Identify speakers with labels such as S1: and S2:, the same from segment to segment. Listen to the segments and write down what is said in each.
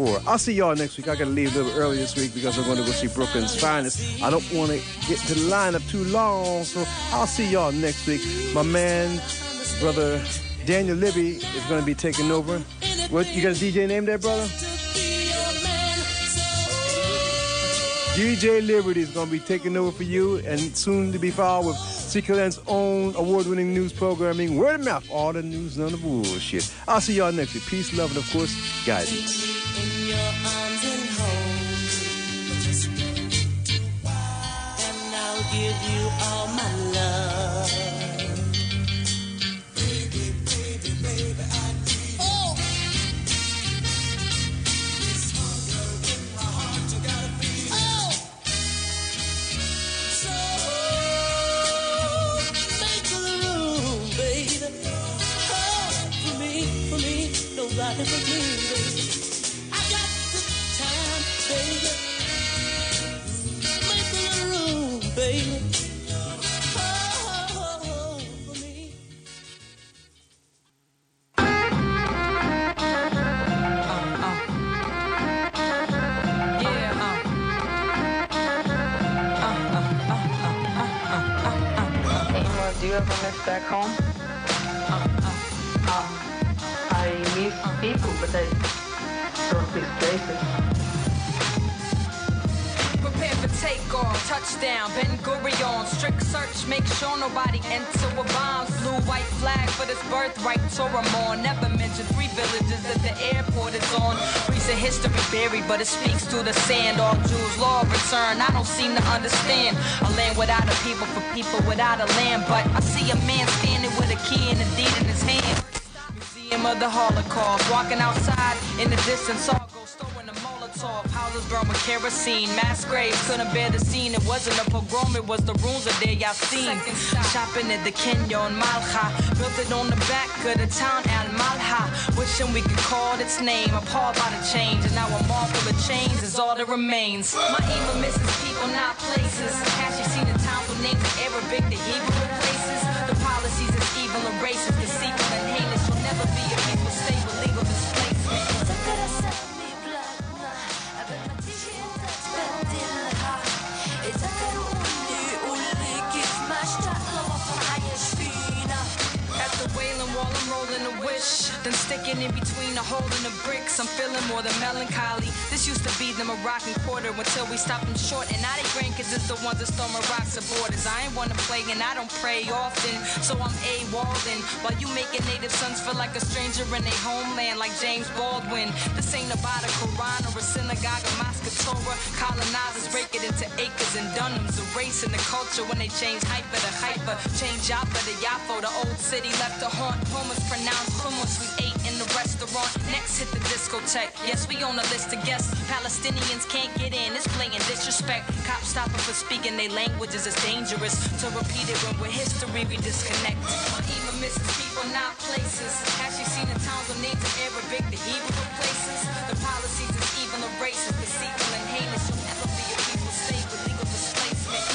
S1: 4. I'll see y'all next week. I got to leave a little early this week because I'm going to go see Brooklyn's Finest. I don't want to get to the lineup too long, so I'll see y'all next week. My man, brother Daniel Libby is going to be taking over. What, you got a DJ name there, brother? DJ Liberty is going to be taking over for you, and soon to be followed with CKLN's own award-winning news programming, Word of Mouth, all the news, none of the bullshit. I'll see y'all next week. Peace, love, and of course, guidance.
S2: In your arms and home, and I'll give you all my love. Baby, baby, baby, I need. Oh. This hunger in my heart, you gotta feel. Oh. So make the room, baby. Oh, for me, nobody but me, baby. Baby, oh, for me.
S3: Do you ever miss back home? I miss people, but I don't miss places.
S4: Prepare for takeoff, touchdown, Ben Gurion, strict search, make sure nobody enter with bombs. Blue, white flag for this birthright, Toramon. Never mention 3 villages that the airport is on. Recent history buried, but it speaks to the sand. All Jews, law of return, I don't seem to understand. A land without a people for people without a land. But I see a man standing with a key and a deed in his hand. Museum of the Holocaust, walking outside in the distance, all go stolen a Molotov. Houses burned with kerosene, mass graves couldn't bear the scene. It wasn't a pogrom, it was the ruins of their Yassin. Shopping at the Kenyon Malha, built it on the back of the town Al Malha. Wishing we could call its name, appalled by the change. And now a mall full of chains is all that remains. My email misses people, not places. Has you seen the town with names of Arabic, the Hebrew places? The policies is evil and racist, deceitful and heinous. You'll never be a people stable, legal displacement. At the Wailing Wall, I'm rolling a wish, then sticking in between the hole and the bricks. I'm feeling more than melancholy. This used to be the Moroccan quarter until we stopped them short. And now they grandkids is the ones that storm rocks at borders. I ain't wanna play and I don't pray often, so I'm AWOLing. While you making native sons feel like a stranger in their homeland, like James Baldwin. This ain't about a Quran or a synagogue or mosque or Torah. Colonizers break it into acres and dunhams, erasing the culture when they change hyper to hyper. Change Jaffa to Yafo, the old city left to haunt. Hummus pronounced hummus, we ate in the restaurant. Next hit the discotheque. Yes, we on the list of guests. Palestinians can't get in, it's blatant disrespect. Cops stopping for speaking their languages, it's dangerous to repeat it when with history we disconnect. My email misses people, not places. Has she seen the towns with names of Arabic, the Hebrew places? The policies is evil and racist, deceitful and heinous. You'll never be a people state with legal displacement.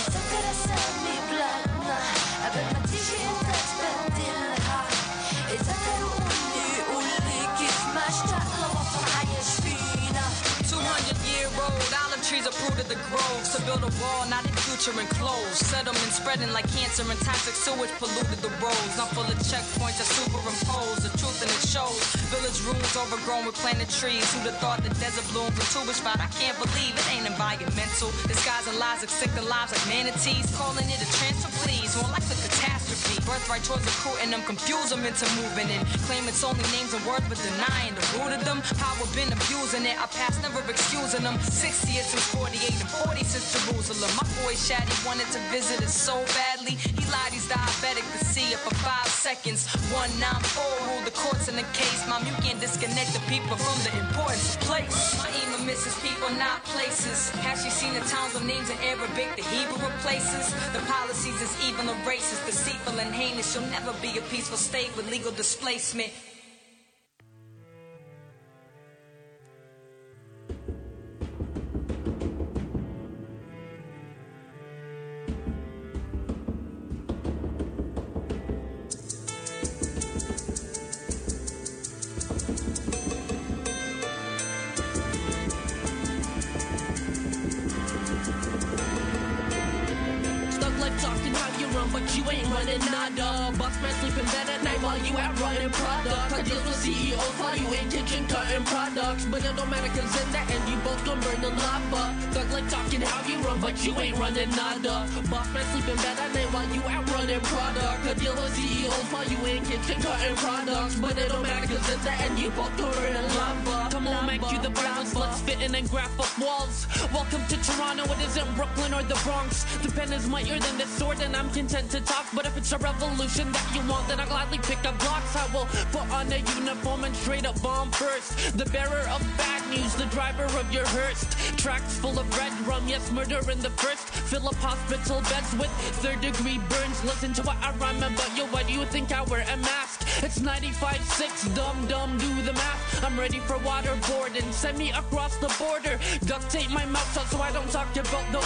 S4: قبل ما تيجي انت تبدلها، إذا كانوا قولي قولي كيف ما اشتاق لوطن عايش فينا. 200-year-old olive trees are fruit of the groves to build a wall, not a future enclosed. Settlement spreading like cancer and toxic sewage polluted the roads. Not full of checkpoints that superimpose the truth and it shows. Village rooms overgrown with planted trees. Who'd have thought the desert blooms a tuba spot? I can't believe it ain't environmental. Disguising lies, accepting lives like manatees. Calling it a transfer, please. More like a catastrophe. Birthright towards recruiting them, confuse them into moving in. Claim it's only names and words, but denying the root of them. Power been abusing it. Our past never excusing them. 60 years since 48 and 40 since Jerusalem. My boy Shaddy wanted to visit it so badly. He lied, he's diabetic to see it for 5 seconds. 194 ruled the courts in the case. Mom, you can't disconnect the people from the importance of place. My email misses people, not places. Has she seen the towns with names in Arabic, the Hebrew places? The policies is evil and racist, deceitful and heinous. You'll never be a peaceful state with legal displacement.
S2: ain't running nada. Boss man sleeping bed at night while you out running product. I deal with CEOs while you in kitchen cutting products. But it don't matter cause in the end you both gon' burn the lava. Thug like talking how you run but you ain't running nada. Boss man sleeping bed at night while you out running product. I deal with CEOs while you in kitchen cutting products. But it don't matter cause in the end you both gon' burn the lava. Come on, make you the balance, let's fit in and graph up walls. Welcome to Toronto, it isn't Brooklyn or the Bronx. The pen is mightier than the sword and I'm content to talk. But if it's a revolution that you want, then I'll gladly pick up blocks. I will put on a uniform and straight up bomb first. The bearer of bad news, the driver of your hearse. Tracks full of red rum, yes, murder in the first. Fill up hospital beds with third-degree burns. Listen to what I rhyme about, yo, why do you think I wear a mask? It's 95.6, dumb, do the math. I'm ready for waterboarding, send me across the border. Duct tape my mouth shut so I don't talk about the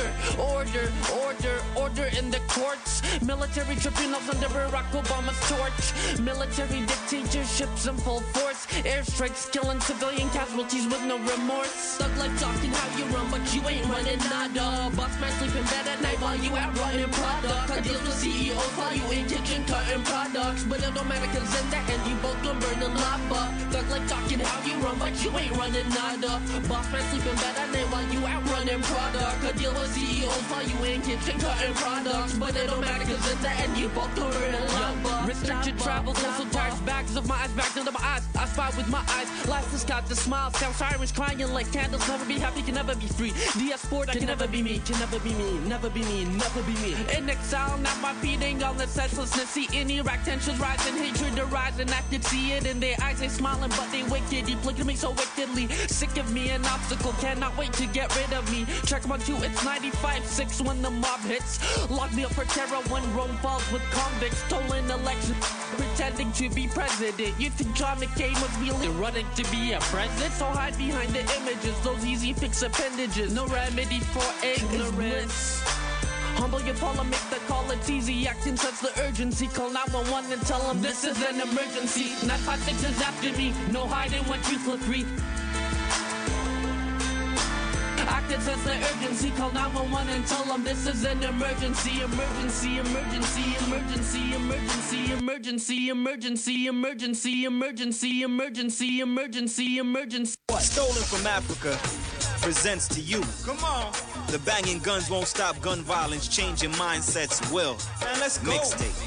S2: order in the courts. Military tribunals under Barack Obama's torch. Military dictatorships in full force. Airstrikes killing civilian casualties with no remorse. Thug like talking how you run but you ain't running nada. Boss man sleeping bed at night while you out running product. I deal with CEOs while you in kitchen cutting products. But it don't matter cause in the end you both gon' burn the lava. Thug like talking how you run but you ain't running nada. Boss man sleeping bed at night while you out running product. I deal with CEOs while you in kitchen cutting products. But it don't matter cause in the end you both gon' burn the lava. Restricted travel, so tires, bags of my eyes, bags under my eyes. I spy with my eyes, life has got the smile. Sound sirens crying like candles. Never be happy, can never be free. DS Sport, I can never be me, can never be me, never be me, never be me. In exile, now my feeding on the senselessness. See in Iraq, tensions rising, hatred arising. I could see it in their eyes, they smiling, but they wicked. You look at me so wickedly, sick of me, an obstacle, cannot wait to get rid of me. Check 1, 2, it's 95.6 when the mob hits. Lock me up for terror when Rome falls with convicts. Stolen election, pretending to be president. You think John McCain was really running to be a president? So hide behind the images, those easy fix appendages. No remedy for ignorance. Humble your follow, make the call, it's easy. Acting sense the urgency. Call 911 and tell them this is an emergency. 956 is after me, no hiding when you feel free. Acting sense the urgency. Call 911 and tell them this is an emergency. Emergency, emergency, emergency, emergency, emergency, emergency, emergency, emergency, emergency, emergency, emergency.
S5: Stolen from Africa presents to you. Come on. The banging guns won't stop gun violence, changing mindsets will. Man, let's go. Mixtape.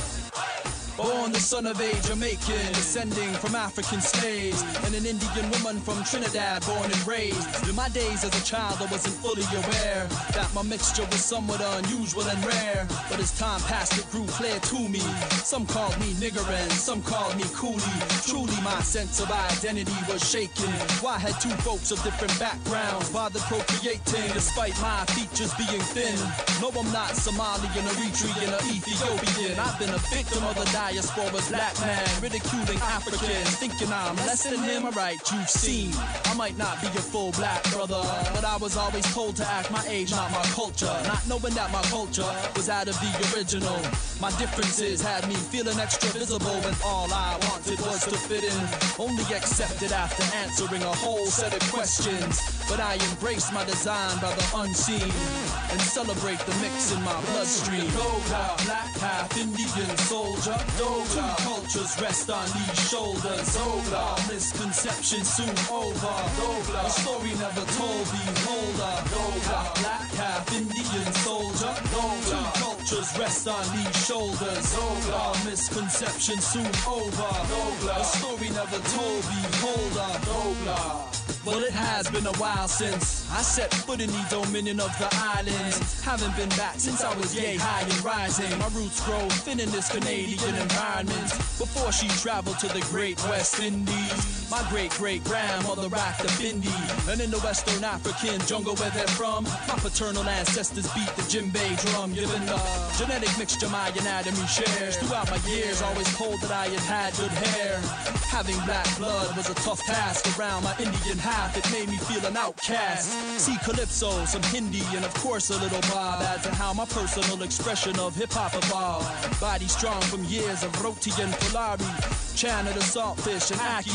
S6: Born the son of a Jamaican, descending from African slaves, and an Indian woman from Trinidad, born and raised. In my days as a child, I wasn't fully aware that my mixture was somewhat unusual and rare. But as time passed, it grew clear to me. Some called me nigger and some called me coolie. Truly, my sense of identity was shaken. Why I had two folks of different backgrounds, bothered procreating despite my features being thin. No, I'm not Somalian, Eritrean, or Ethiopian. I've been a victim of the diaspora's black man, ridiculing Africans, thinking I'm less than him. Alright, you've seen, I might not be a full black brother, but I was always told to act my age, not my culture. Not knowing that my culture was out of the original. My differences had me feeling extra visible when all I wanted was to fit in. Only accepted after answering a whole set of questions. But I embrace my design by the unseen and celebrate the mix in my bloodstream. Doga, black half Indian soldier. Doga, two cultures rest on these shoulders. Doga, misconception soon over. Doga, a story never told, beholder. Doga, black half Indian soldier. Doga, two cultures rest on these shoulders. Doga, misconception soon over. Doga, a story never told, beholder. Doga. Well, it has been a while since I set foot in the dominion of the islands. Haven't been back since I was yay high and rising. My roots grow thin in this Canadian environment. Before she traveled to the great West Indies, my great-great-grandmother rocked the bindi. And in the Western African jungle where they're from, my paternal ancestors beat the djembe drum. Given the genetic mixture my anatomy shares, throughout my years always told that I had good hair. Having black blood was a tough task. Around my Indian half, it made me feel an outcast. See calypso, some Hindi, and of course a little bob. Add to how my personal expression of hip-hop evolved. Body strong from years of roti and polari, China the saltfish and ackee. I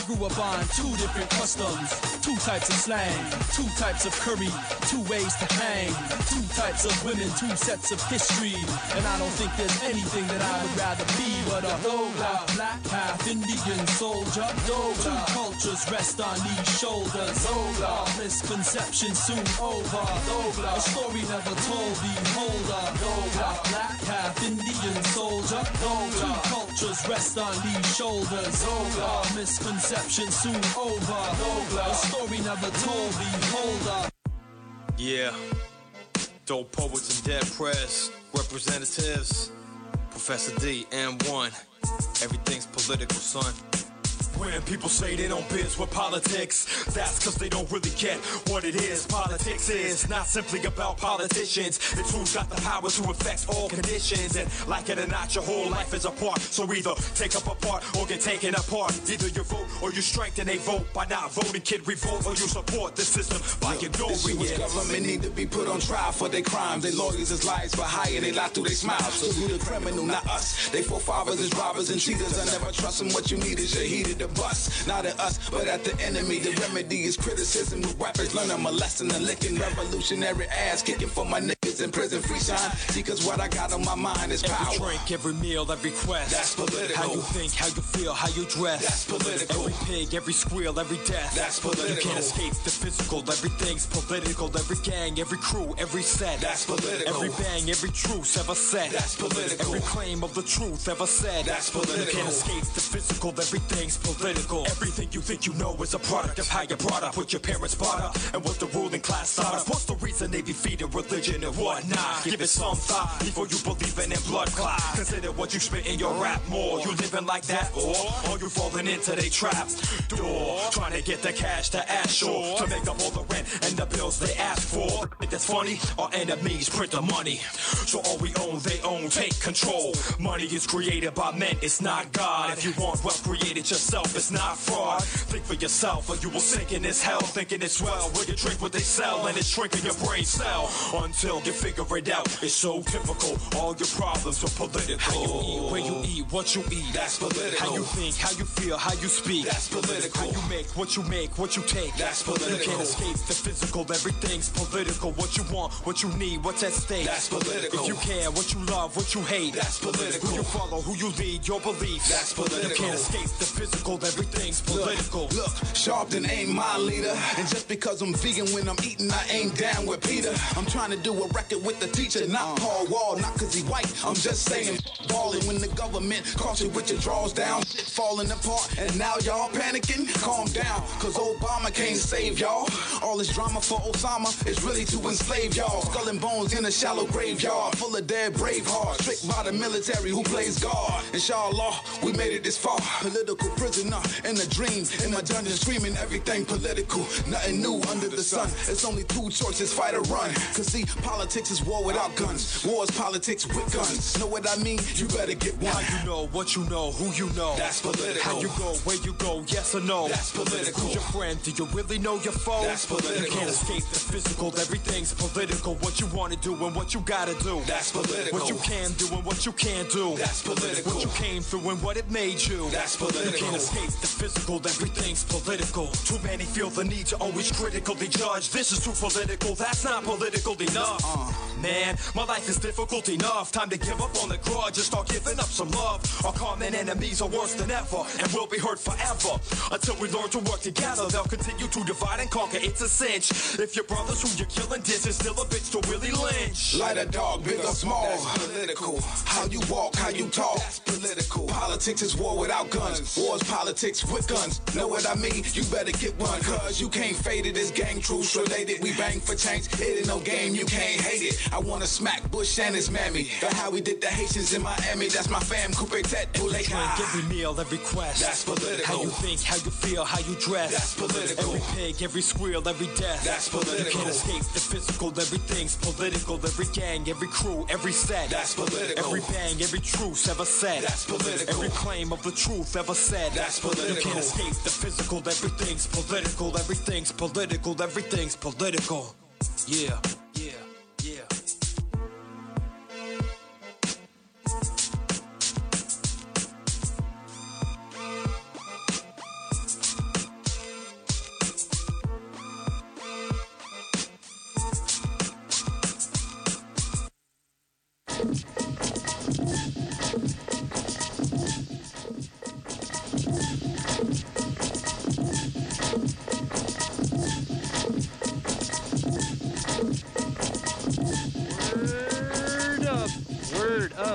S6: grew up on two different customs, two types of slang, two types of curry, two ways to hang, two types of women, two sets of history. And I don't think there's anything that I would rather be but a Doga, black half Indian soldier. Doga, two cultures rest on these shoulders. Doga, misconception soon over. Doga, a story never told, beholder. Doga, black half Indian soldier. Doga, two cultures rest on these shoulders. Doga, misconception soon over. Doga, a story never told, beholder.
S5: Yeah, dope poets and dead press representatives. Professor D, M1. Everything's political, son. When people say they don't biz with politics, that's cause they don't really get what it is. Politics is not simply about politicians. It's who's got the power to affect all conditions. And like it or not, your whole life is a part. So either take up a part or get taken apart. Either you vote or you strengthen a vote. By not voting, kid, revolt, or you support the system by ignoring it.
S7: Government need to be put on trial for their crimes. They lawyers is liars for hire, they lie through their smiles. So you the criminal, not us. They forefathers is robbers and cheaters. I never trust them. What you need is your heated the bus. Not at us, but at the enemy. The remedy is criticism. With rappers learn them a lesson and licking revolutionary ass kicking for my niggas in prison. Free shine. See, cause what I got on my mind is power.
S5: Every drink, every meal, every quest.
S7: That's political.
S5: How you think, how you feel, how you dress.
S7: That's political.
S5: Every pig, every squeal, every death.
S7: That's political.
S5: You can't escape the physical. Everything's political. Every gang, every crew, every set.
S7: That's political.
S5: Every bang, every truce ever said.
S7: That's political.
S5: Every claim of the truth ever said.
S7: That's political.
S5: You can't escape the physical. Everything's political. Everything you think you know is a product of how you're brought up, what your parents brought up, and what the ruling class thought of. What's the reason they be feeding religion and whatnot? Give it some thought before you believing in blood clot. Consider what you spit in your rap more. You living like that, or you falling into they trap door, trying to get the cash to Ashore to make up all the rent and the bills they ask for. If that's funny, our enemies print the money, so all we own, they own. Take control. Money is created by men, it's not God. If you want wealth, create it yourself, it's not fraud. Think for yourself or you will sink in this hell. Thinking it's well, where you drink what they sell, and it's shrinking your brain cell until you figure it out. It's so typical, all your problems are political. How you eat, where you eat, what you eat.
S7: That's political.
S5: How you think, how you feel, how you speak.
S7: That's political.
S5: How you make, what you take.
S7: That's political.
S5: You can't escape the physical, everything's political. What you want, what you need, what's at stake.
S7: That's political.
S5: If you care, what you love, what you hate.
S7: That's political.
S5: Who you follow, who you lead, your beliefs.
S7: That's political.
S5: You can't escape the physical, everything's political.
S7: Look, Sharpton ain't my leader. And just because I'm vegan when I'm eating, I ain't down with Peter. I'm trying to do a record with the teacher, not Paul Wall, not cause he white. I'm just saying, ballin' when the government caught you with your drawers down, shit falling apart, and now y'all panicking? Calm down, cause Obama can't save y'all. All this drama for Osama is really to enslave y'all. Skull and bones in a shallow graveyard, full of dead brave hearts, tricked by the military who plays God. Inshallah, we made it this far. Political prisoner in a dream, in my dungeon screaming everything political. Nothing new under the sun. It's only two choices, fight or run. Cause see, politics is war without guns. War is politics with guns. Know what I mean? You better get one.
S5: How you know, what you know, who you know.
S7: That's political.
S5: How you go, where you go, yes or no.
S7: That's political.
S5: Who's your friend? Do you really know your foe?
S7: That's political.
S5: You can't escape the physical, everything's political. What you wanna do and what you gotta do.
S7: That's political.
S5: What you can do and what you can't do.
S7: That's political.
S5: What you came through and what it made you.
S7: That's political.
S5: You can't escape the physical, everything's political. Too many feel the need to always critically judge. This is too political, that's not political enough. Man, my life is difficult enough. Time to give up on the grudge and start giving up some love. Our common enemies are worse than ever, and we'll be hurt forever. Until we learn to work together, they'll continue to divide and conquer, it's a cinch. If your brothers who you're killing diss is still a bitch to Willie Lynch.
S7: Light a dog, big or small. That's political. How you walk, how you talk. That's political. Politics is war without guns. War is politics with guns. Know what I mean? You better get one. Cause you can't fade it. It's gang truce related. We bang for change. It ain't no game. You can't hate it. I wanna smack Bush and his mammy. But how we did the Haitians in Miami. That's my fam. Coupe tete.
S5: Every drink, every meal, every quest.
S7: That's political.
S5: How you think, how you feel, how you dress.
S7: That's political.
S5: Every pig, every squeal, every death.
S7: That's political.
S5: You can't escape the physical. Everything's political. Every gang, every crew, every set.
S7: That's political.
S5: Every bang, every truce ever said.
S7: That's political.
S5: Every claim of the truth ever said.
S7: That's political.
S5: You can't escape the physical. Everything's political. Everything's political. Everything's political. Yeah, yeah, yeah.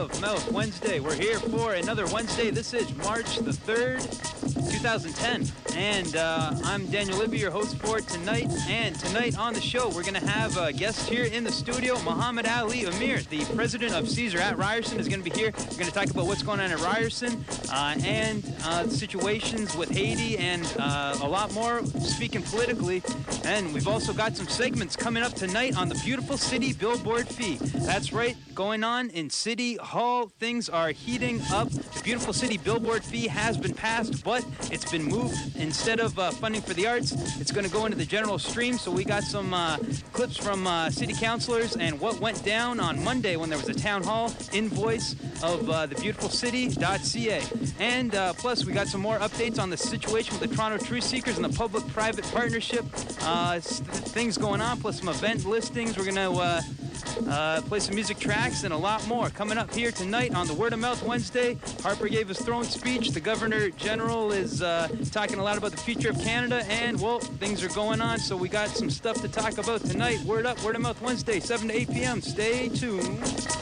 S8: of Mouth Wednesday. We're here for another Wednesday. This is March the 3rd, 2010. And I'm Daniel Libby, your host for tonight. And tonight on the show, we're going to have a guest here in the studio, Muhammad Ali Amir, the president of Caesar at Ryerson, is going to be here. We're going to talk about what's going on at Ryerson and situations with Haiti and a lot more, speaking politically. And we've also got some segments coming up tonight on the beautiful city billboard fee. That's right, going on in City Hall. Things are heating up. The beautiful city billboard fee has been passed, but it's been moved. Instead of funding for the arts, it's going to go into the general stream. So we got some clips from city councilors and what went down on Monday when there was a town hall invoice of the beautiful city.ca. And plus, we got some more updates on the situation with the Toronto Truth Seekers and the public-private partnership. Things going on, plus some event listings. We're going to play some music tracks and a lot more coming up here tonight on the Word of Mouth Wednesday. Harper gave his throne speech. The Governor General is talking a lot about the future of Canada, and well, things are going on, so we got some stuff to talk about tonight. Word up, Word of Mouth Wednesday, 7 to 8 p.m. Stay tuned.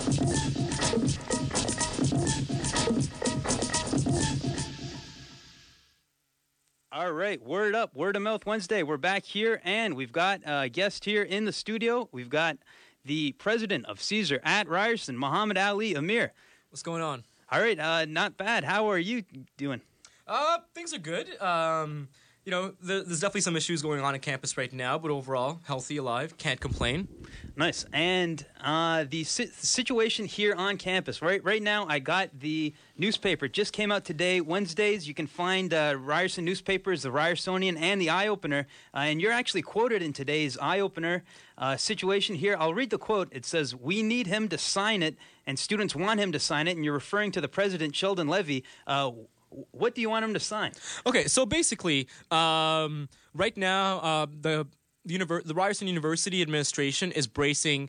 S8: All right, Word up, Word of Mouth Wednesday. We're back here, and we've got a guest here in the studio. We've got the president of Caesar at Ryerson, Muhammad Ali Amir.
S9: What's going on?
S8: All right, not bad. How are you doing?
S9: Things are good. There's definitely some issues going on campus right now, but overall, healthy, alive, can't complain.
S8: Nice. And the situation here on campus, right now, I got the newspaper. It just came out today, Wednesdays. You can find Ryerson newspapers, the Ryersonian, and the Eye Opener. And you're actually quoted in today's Eye Opener situation here. I'll read the quote. It says, "We need him to sign it, and students want him to sign it." And you're referring to the president, Sheldon Levy. What do you want him to sign?
S9: Okay, so basically, right now, the Ryerson University administration is bracing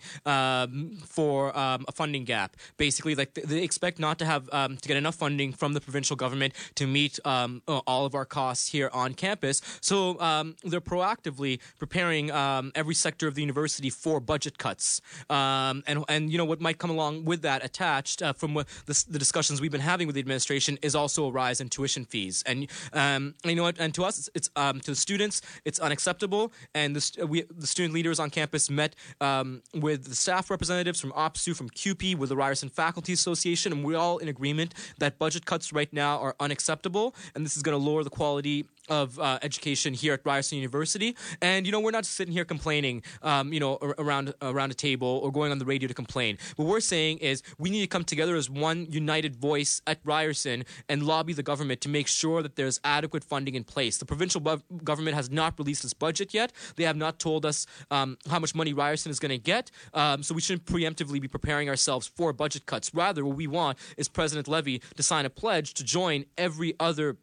S9: for a funding gap. Basically, like they expect not to have to get enough funding from the provincial government to meet all of our costs here on campus. So they're proactively preparing every sector of the university for budget cuts. And you know what might come along with that attached from what the discussions we've been having with the administration is also a rise in tuition fees. And you know what? And to us, it's to the students, it's unacceptable. And the student leaders on campus met with the staff representatives from OPSU, from CUPE, with the Ryerson Faculty Association, and we're all in agreement that budget cuts right now are unacceptable, and this is going to lower the quality of education here at Ryerson University. And, you know, we're not sitting here complaining, around a table or going on the radio to complain. What we're saying is we need to come together as one united voice at Ryerson and lobby the government to make sure that there's adequate funding in place. The provincial government has not released its budget yet. They have not told us how much money Ryerson is going to get, so we shouldn't preemptively be preparing ourselves for budget cuts. Rather, what we want is President Levy to sign a pledge to join every other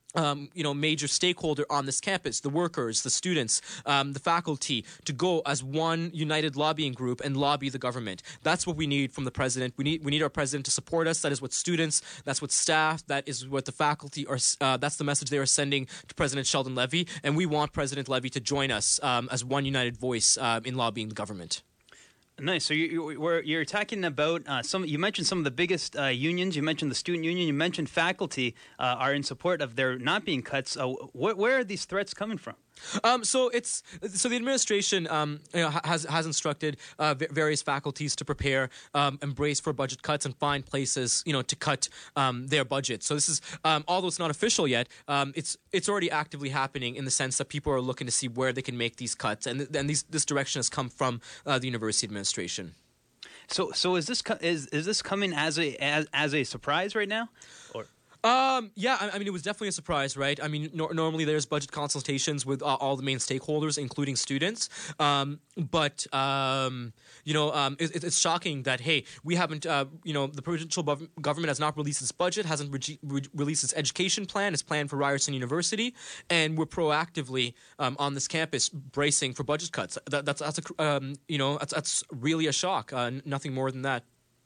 S9: major stakeholder on this campus, the workers, the students, the faculty, to go as one united lobbying group and lobby the government. That's what we need from the president. We need our president to support us. That is what students, that's what staff, that is what the faculty are. That's the message they are sending to President Sheldon Levy, and we want President Levy to join us as one united voice in lobbying the government.
S8: Nice. So you're talking about you mentioned some of the biggest unions. You mentioned the student union. You mentioned faculty are in support of there not being cuts. Where are these threats coming from?
S9: So the administration has instructed various faculties to prepare and brace for budget cuts and find places to cut their budget. So this is although it's not official yet, it's already actively happening in the sense that people are looking to see where they can make these cuts, and this direction has come from the university administration.
S8: So is this coming as a surprise right now, or?
S9: Yeah, I mean, it was definitely a surprise, right? I mean, normally there's budget consultations with all the main stakeholders, including students. But it's shocking that, hey, we haven't, the provincial government has not released its budget, hasn't released its education plan, its plan for Ryerson University, and we're proactively on this campus bracing for budget cuts. That's really a shock. Nothing more than that.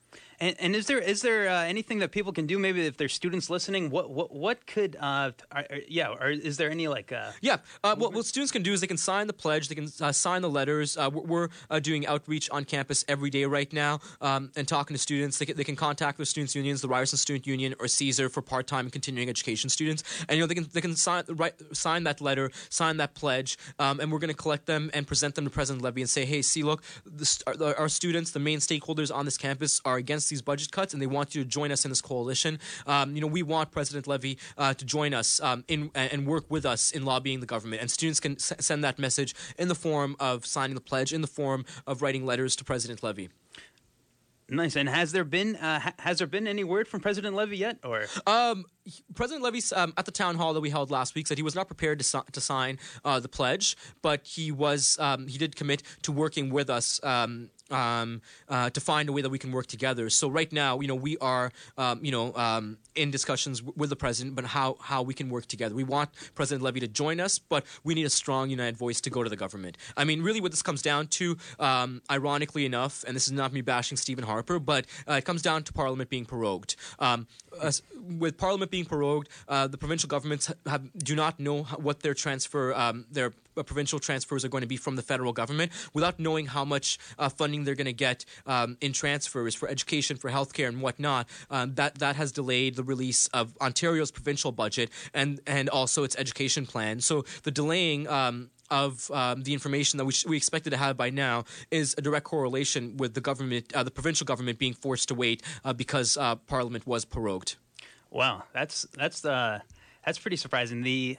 S8: And is there anything that people can do? Maybe if there's students listening, what could or is there any
S9: what students can do is they can sign the pledge, they can sign the letters. We're doing outreach on campus every day right now, and talking to students. They can contact their students' unions, the Ryerson Student Union or CSER for part-time and continuing education students, and they can sign that letter, sign that pledge, and we're going to collect them and present them to President Levy and say, hey, see, look, our students, the main stakeholders on this campus, are against these budget cuts, and they want you to join us in this coalition. We want President Levy to join us and work with us in lobbying the government. And students can send that message in the form of signing the pledge, in the form of writing letters to President Levy.
S8: Nice. And has there been any word from President Levy yet? Or
S9: President Levy at the town hall that we held last week said he was not prepared to sign the pledge, but he did commit to working with us to find a way that we can work together. So right now, we are in discussions with the president, but how we can work together. We want President Levy to join us, but we need a strong, united voice to go to the government. I mean, really, what this comes down to, ironically enough, and this is not me bashing Stephen Harper, but it comes down to Parliament being prorogued. With Parliament being prorogued, the provincial governments do not know what their provincial transfers are going to be from the federal government, without knowing how much funding they're going to get in transfers for education, for healthcare, and whatnot. That has delayed the release of Ontario's provincial budget and also its education plan. So the delaying of the information that we expected to have by now is a direct correlation with the government, the provincial government, being forced to wait because Parliament was prorogued.
S8: Wow, that's pretty surprising. The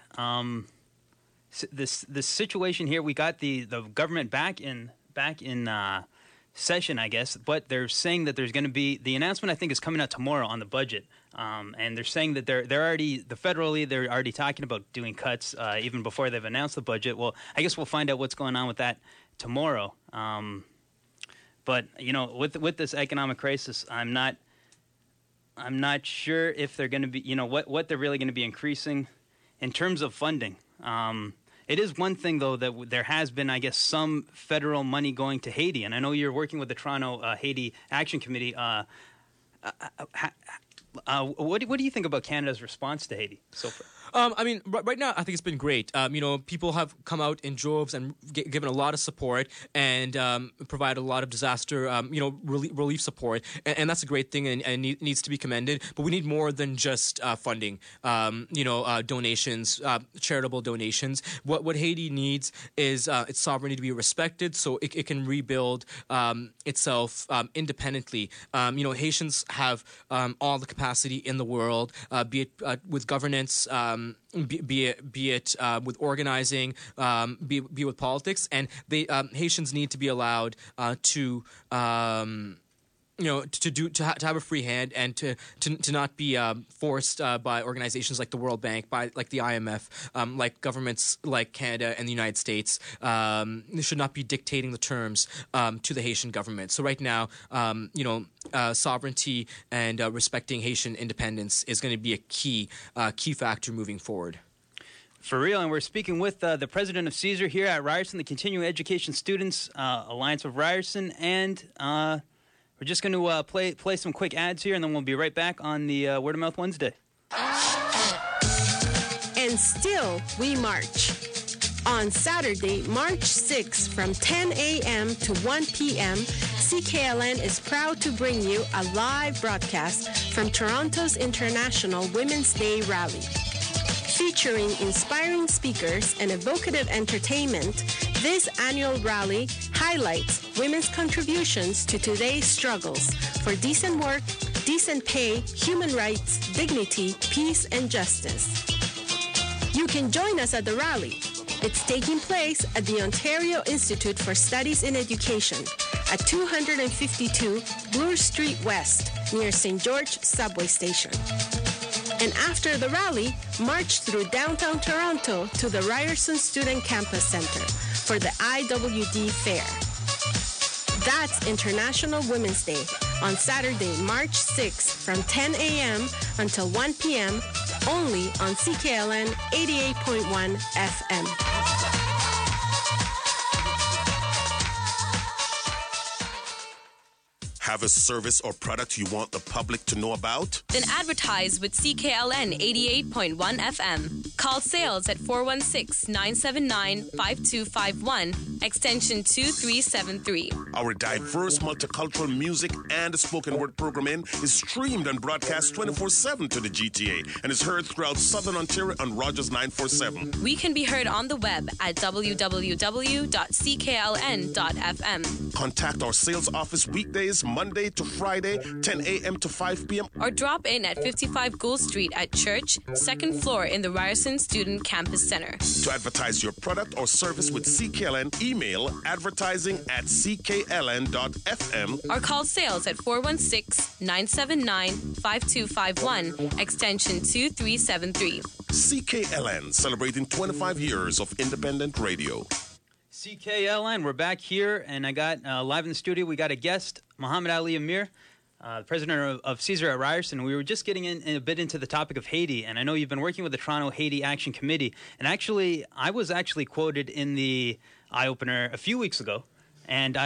S8: situation here, we got the government back in session, I guess, but they're saying that there's going to be the announcement. I think is coming out tomorrow on the budget, and they're saying that they're already talking about doing cuts even before they've announced the budget. Well, I guess we'll find out what's going on with that tomorrow. But with this economic crisis, I'm not sure if they're going to be, what they're really going to be increasing in terms of funding. It is one thing, though, that there has been, I guess, some federal money going to Haiti. And I know you're working with the Toronto Haiti Action Committee. What do you think about Canada's response to Haiti so far?
S9: Right now, I think it's been great. People have come out in droves and given a lot of support and provided a lot of disaster, relief support, and that's a great thing and needs to be commended. But we need more than just funding, donations, charitable donations. What Haiti needs is its sovereignty to be respected, so it can rebuild itself independently. Haitians have all the capacity in the world, be it with governance. Be it with organizing, be with politics, and Haitians need to be allowed to have a free hand and to not be forced by organizations like the World Bank, like the IMF, like governments like Canada and the United States. They should not be dictating the terms to the Haitian government. So right now, sovereignty and respecting Haitian independence is going to be a key factor moving forward.
S8: For real, and we're speaking with the president of CSER here at Ryerson, the Continuing Education Students Alliance of Ryerson, and we're just going to play some quick ads here, and then we'll be right back on the Word of Mouth Wednesday.
S10: And still, we march. On Saturday, March 6th, from 10 a.m. to 1 p.m., CKLN is proud to bring you a live broadcast from Toronto's International Women's Day Rally. Featuring inspiring speakers and evocative entertainment, this annual rally highlights women's contributions to today's struggles for decent work, decent pay, human rights, dignity, peace, and justice. You can join us at the rally. It's taking place at the Ontario Institute for Studies in Education at 252 Bloor Street West near St. George Subway Station. And after the rally, march through downtown Toronto to the Ryerson Student Campus Center for the IWD Fair. That's International Women's Day on Saturday, March 6th from 10 a.m. until 1 p.m. only on CKLN 88.1 FM.
S11: have a service or product you want the public to know about?
S12: Then advertise with CKLN 88.1 FM. Call sales at 416-979-5251, extension 2373.
S11: Our diverse multicultural music and spoken word programming is streamed and broadcast 24/7 to the GTA and is heard throughout Southern Ontario on Rogers 947.
S12: We can be heard on the web at www.ckln.fm.
S11: Contact our sales office weekdays, Monday to Friday, 10 a.m. to 5 p.m.
S12: Or drop in at 55 Gould Street at Church, second floor in the Ryerson Student Campus Center.
S11: To advertise your product or service with CKLN, email advertising@ckln.fm
S12: or call sales at 416-979-5251, extension 2373.
S11: CKLN, celebrating 25 years of independent radio.
S8: CKLN, we're back here, and I got live in the studio, we got a guest, Muhammad Ali Amir, the president of Caesar at Ryerson. We were just getting in a bit into the topic of Haiti, and I know you've been working with the Toronto Haiti Action Committee, and actually, I was actually quoted in the eye-opener a few weeks ago, and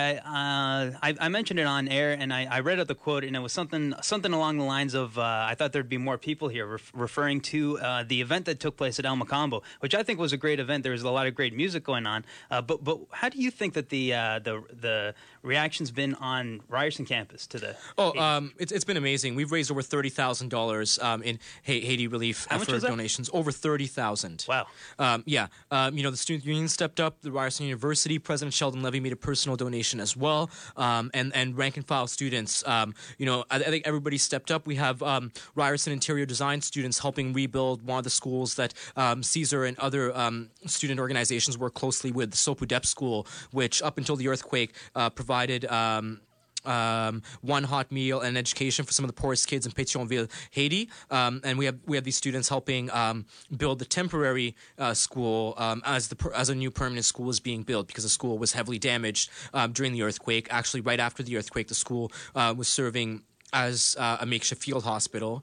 S8: I mentioned it on air, and I read out the quote, and it was something along the lines of, I thought there'd be more people here, referring to the event that took place at El Macambo, which I think was a great event. There was a lot of great music going on. But how do you think that the reaction's been on Ryerson campus to the?
S9: It's been amazing. We've raised over $30,000 in Haiti relief effort donations. Over 30,000.
S8: Wow.
S9: The student union stepped up. The Ryerson University President Sheldon Levy made a personal donation as well, and rank and file students. I think everybody stepped up. We have Ryerson interior design students helping rebuild one of the schools that Caesar and other student organizations work closely with, the Sopudep School, which up until the earthquake provided one hot meal and education for some of the poorest kids in Pétionville, Haiti. And we have these students helping build the temporary school as a new permanent school is being built, because the school was heavily damaged during the earthquake. Actually, right after the earthquake, the school was serving as a makeshift field hospital.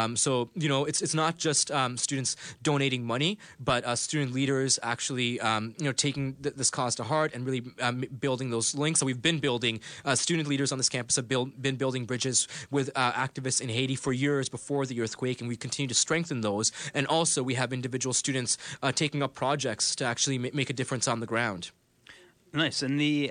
S9: It's not just students donating money, but student leaders actually taking this cause to heart and really building those links. So we've been building, student leaders on this campus have been building bridges with activists in Haiti for years before the earthquake, and we continue to strengthen those. And also we have individual students taking up projects to actually make a difference on the ground.
S8: Nice. And the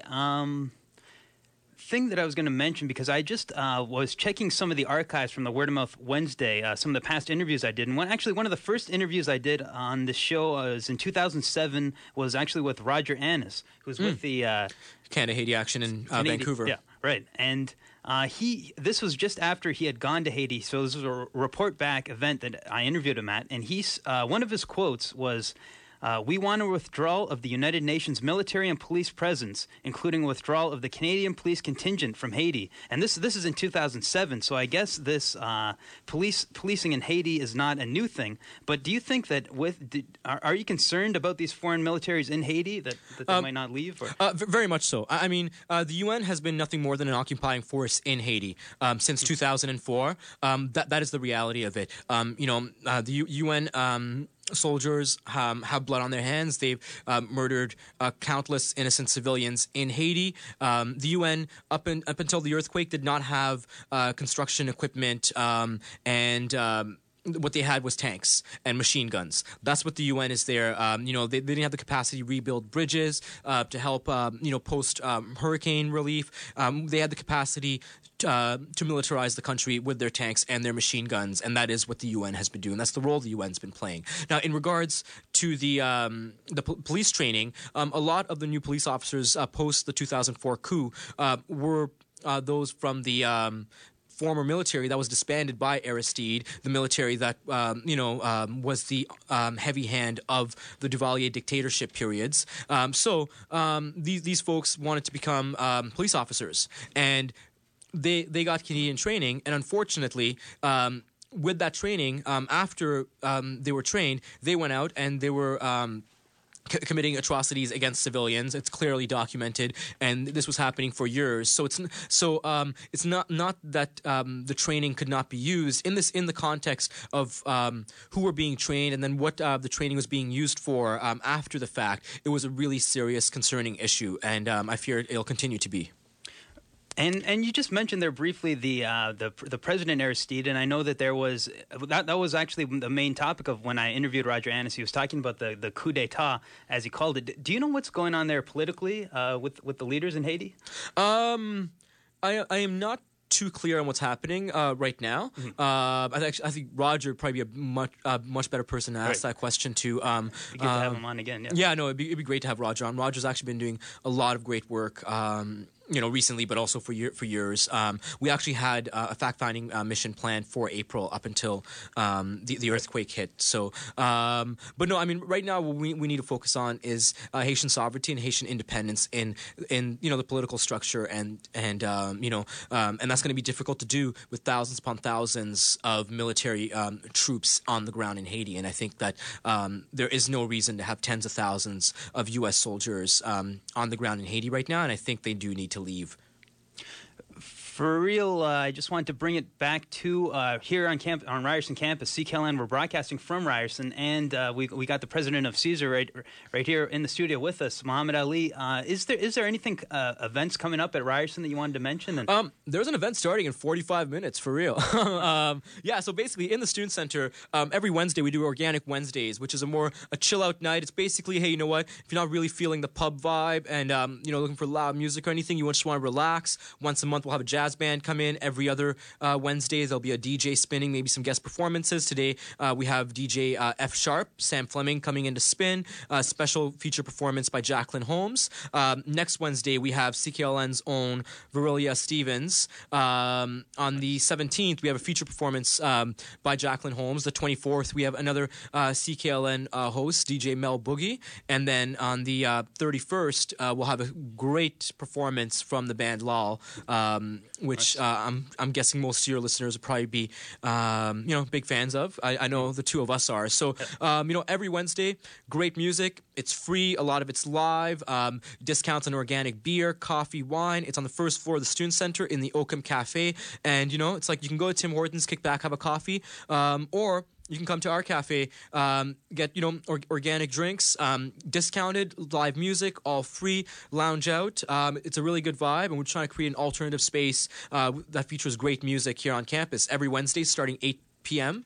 S8: thing that I was going to mention, because I just was checking some of the archives from the Word of Mouth Wednesday, some of the past interviews I did, and one of the first interviews I did on the show was in 2007, was actually with Roger Annis, who's with the
S9: Canada Haiti Action in Vancouver.
S8: Yeah, right. And this was just after he had gone to Haiti, so this was a report back event that I interviewed him at, and one of his quotes was, "We want a withdrawal of the United Nations military and police presence, including withdrawal of the Canadian police contingent from Haiti." And this is in 2007, so I guess this policing in Haiti is not a new thing. But do you think that are you concerned about these foreign militaries in Haiti that they might not leave?
S9: Very much so. I mean, the UN has been nothing more than an occupying force in Haiti since 2004. That is the reality of it. The UN. Soldiers have blood on their hands. They've murdered countless innocent civilians in Haiti. The UN, up until the earthquake, did not have construction equipment and what they had was tanks and machine guns. That's what the UN is there. They didn't have the capacity to rebuild bridges to help, post hurricane relief. They had the capacity to militarize the country with their tanks and their machine guns, and that is what the UN has been doing. That's the role the UN's been playing. Now, in regards to the police training, a lot of the new police officers post the 2004 coup were those from the former military that was disbanded by Aristide, the military that was the heavy hand of the Duvalier dictatorship periods. These folks wanted to become police officers, and they got Canadian training, and unfortunately, with that training, after they were trained, they went out and they were committing atrocities against civilians. It's clearly documented, and this was happening for years. So it's not that the training could not be used in the context of who were being trained and then what the training was being used for after the fact. It was a really serious, concerning issue, and I fear it'll continue to be.
S8: And you just mentioned there briefly the President Aristide, and I know that there was that was actually the main topic of when I interviewed Roger Annis. He was talking about the coup d'état, as he called it. Do you know what's going on there politically with the leaders in Haiti?
S9: I am not too clear on what's happening right now. I think Roger would probably be a much better person to ask that question to.
S8: It'd be good to have him on again.
S9: Yeah, no, it'd be great to have Roger on. Roger's actually been doing a lot of great work. Recently, but also for years. We actually had a fact-finding mission planned for April up until the earthquake hit. So, but no, I mean, right now what we need to focus on is Haitian sovereignty and Haitian independence in the political structure, and that's going to be difficult to do with thousands upon thousands of military troops on the ground in Haiti. And I think that there is no reason to have tens of thousands of U.S. soldiers on the ground in Haiti right now, and I think they do need to leave.
S8: For real, I just wanted to bring it back to here on Ryerson campus, CKLN. We're broadcasting from Ryerson, and we got the president of Caesar right here in the studio with us, Muhammad Ali. Is there anything events coming up at Ryerson that you wanted to mention?
S9: There's an event starting in 45 minutes, for real. So basically in the Student Center, every Wednesday we do Organic Wednesdays, which is a chill out night. It's basically, hey, you know what? If you're not really feeling the pub vibe and looking for loud music or anything, you just want to relax. Once a month we'll have a jazz band come in. Every other Wednesday there'll be a DJ spinning, maybe some guest performances. Today we have DJ F Sharp, Sam Fleming coming in to spin. Special feature performance by Jacqueline Holmes. Next Wednesday we have CKLN's own Virilia Stevens. On the 17th we have a feature performance by Jacqueline Holmes. The 24th we have another CKLN host, DJ Mel Boogie. And then on the 31st we'll have a great performance from the band Lal, which I'm guessing most of your listeners will probably be, big fans of. I know the two of us are. So, every Wednesday, great music. It's free. A lot of it's live. Discounts on organic beer, coffee, wine. It's on the first floor of the Student Center in the Oakham Cafe. And, it's like you can go to Tim Hortons, kick back, have a coffee, or you can come to our cafe, get, organic drinks, discounted, live music, all free, lounge out. It's a really good vibe, and we're trying to create an alternative space that features great music here on campus every Wednesday starting 8 p.m.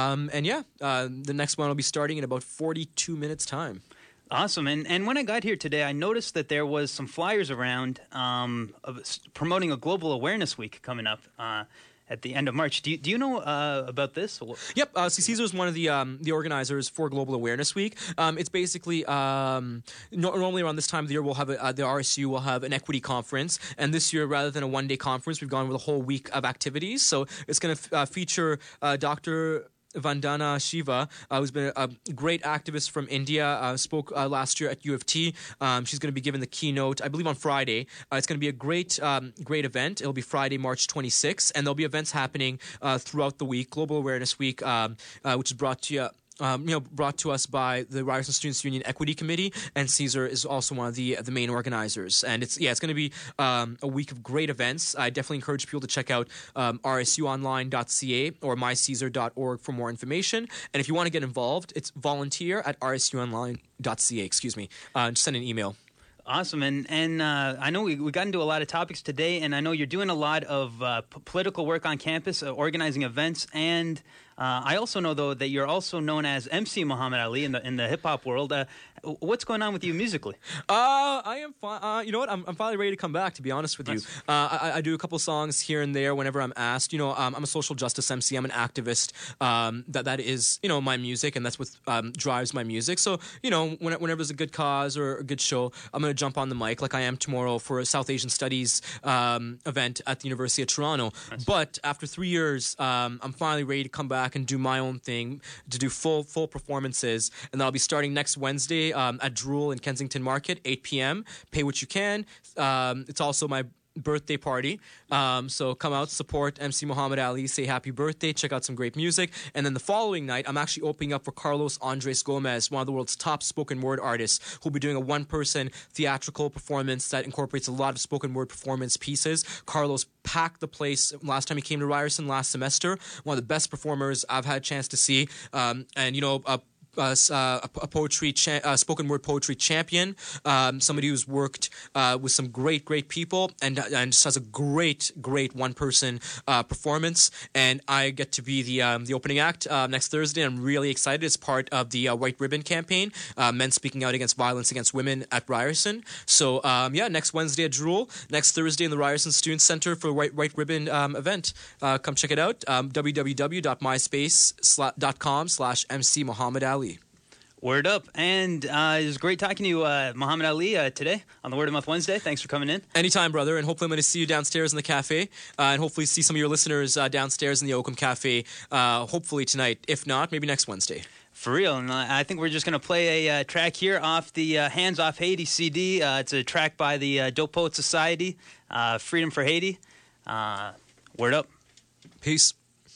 S9: The next one will be starting in about 42 minutes' time.
S8: Awesome. And when I got here today, I noticed that there was some flyers around promoting a Global Awareness Week coming up at the end of March. Do you know about this?
S9: Yep. Caesar is one of the organizers for Global Awareness Week. It's basically normally around this time of the year we'll have the RSU will have an equity conference, and this year rather than a one-day conference, we've gone with a whole week of activities. So it's going to feature Dr. Vandana Shiva, who's been a great activist from India, spoke last year at U of T. She's going to be giving the keynote, I believe, on Friday. It's going to be a great event. It'll be Friday, March 26th, and there'll be events happening throughout the week. Global Awareness Week, which is brought to you. Brought to us by the Ryerson Students Union Equity Committee, and Caesar is also one of the main organizers. And it's going to be a week of great events. I definitely encourage people to check out rsunonline.ca or mycaesar.org for more information. And if you want to get involved, it's volunteer@rsunonline.ca. Just send an email.
S8: Awesome. And I know we got into a lot of topics today, and I know you're doing a lot of political work on campus, organizing events, and I also know, though, that you're also known as MC Muhammad Ali in the hip-hop world. What's going on with you musically?
S9: I am you know what? I'm finally ready to come back, to be honest with you. I do a couple songs here and there whenever I'm asked. I'm a social justice MC. I'm an activist. That is, my music, and that's what drives my music. So, whenever there's a good cause or a good show, I'm going to jump on the mic like I am tomorrow for a South Asian Studies event at the University of Toronto. Nice. But after 3 years, I'm finally ready to come back and do my own thing, to do full performances, and that'll be starting next Wednesday at Drool in Kensington Market, 8 p.m. Pay what you can. It's also my birthday party, so come out, support MC Muhammad Ali, say happy birthday, check out some great music. And then the following night, I'm actually opening up for Carlos Andres Gomez, one of the world's top spoken word artists, who'll be doing a one-person theatrical performance that incorporates a lot of spoken word performance pieces. Carlos packed the place last time he came to Ryerson last semester. One of the best performers I've had a chance to see, spoken word poetry champion, somebody who's worked with some great people, and just has a great one-person performance. And I get to be the opening act next Thursday. I'm really excited. It's part of the White Ribbon campaign, men speaking out against violence against women at Ryerson. So next Wednesday at Drool, next Thursday in the Ryerson Student Center for White Ribbon event. Come check it out. www.myspace.com/MC Muhammad Ali.
S8: Word up. And it was great talking to you, Muhammad Ali, today on the Word of Mouth Wednesday. Thanks for coming in.
S9: Anytime, brother. And hopefully I'm going to see you downstairs in the cafe, and hopefully see some of your listeners downstairs in the Oakham Cafe, hopefully tonight. If not, maybe next Wednesday.
S8: For real. And I think we're just going to play a track here off the Hands Off Haiti CD. It's a track by the Dope Poet Society, Freedom for Haiti. Word up.
S9: Peace.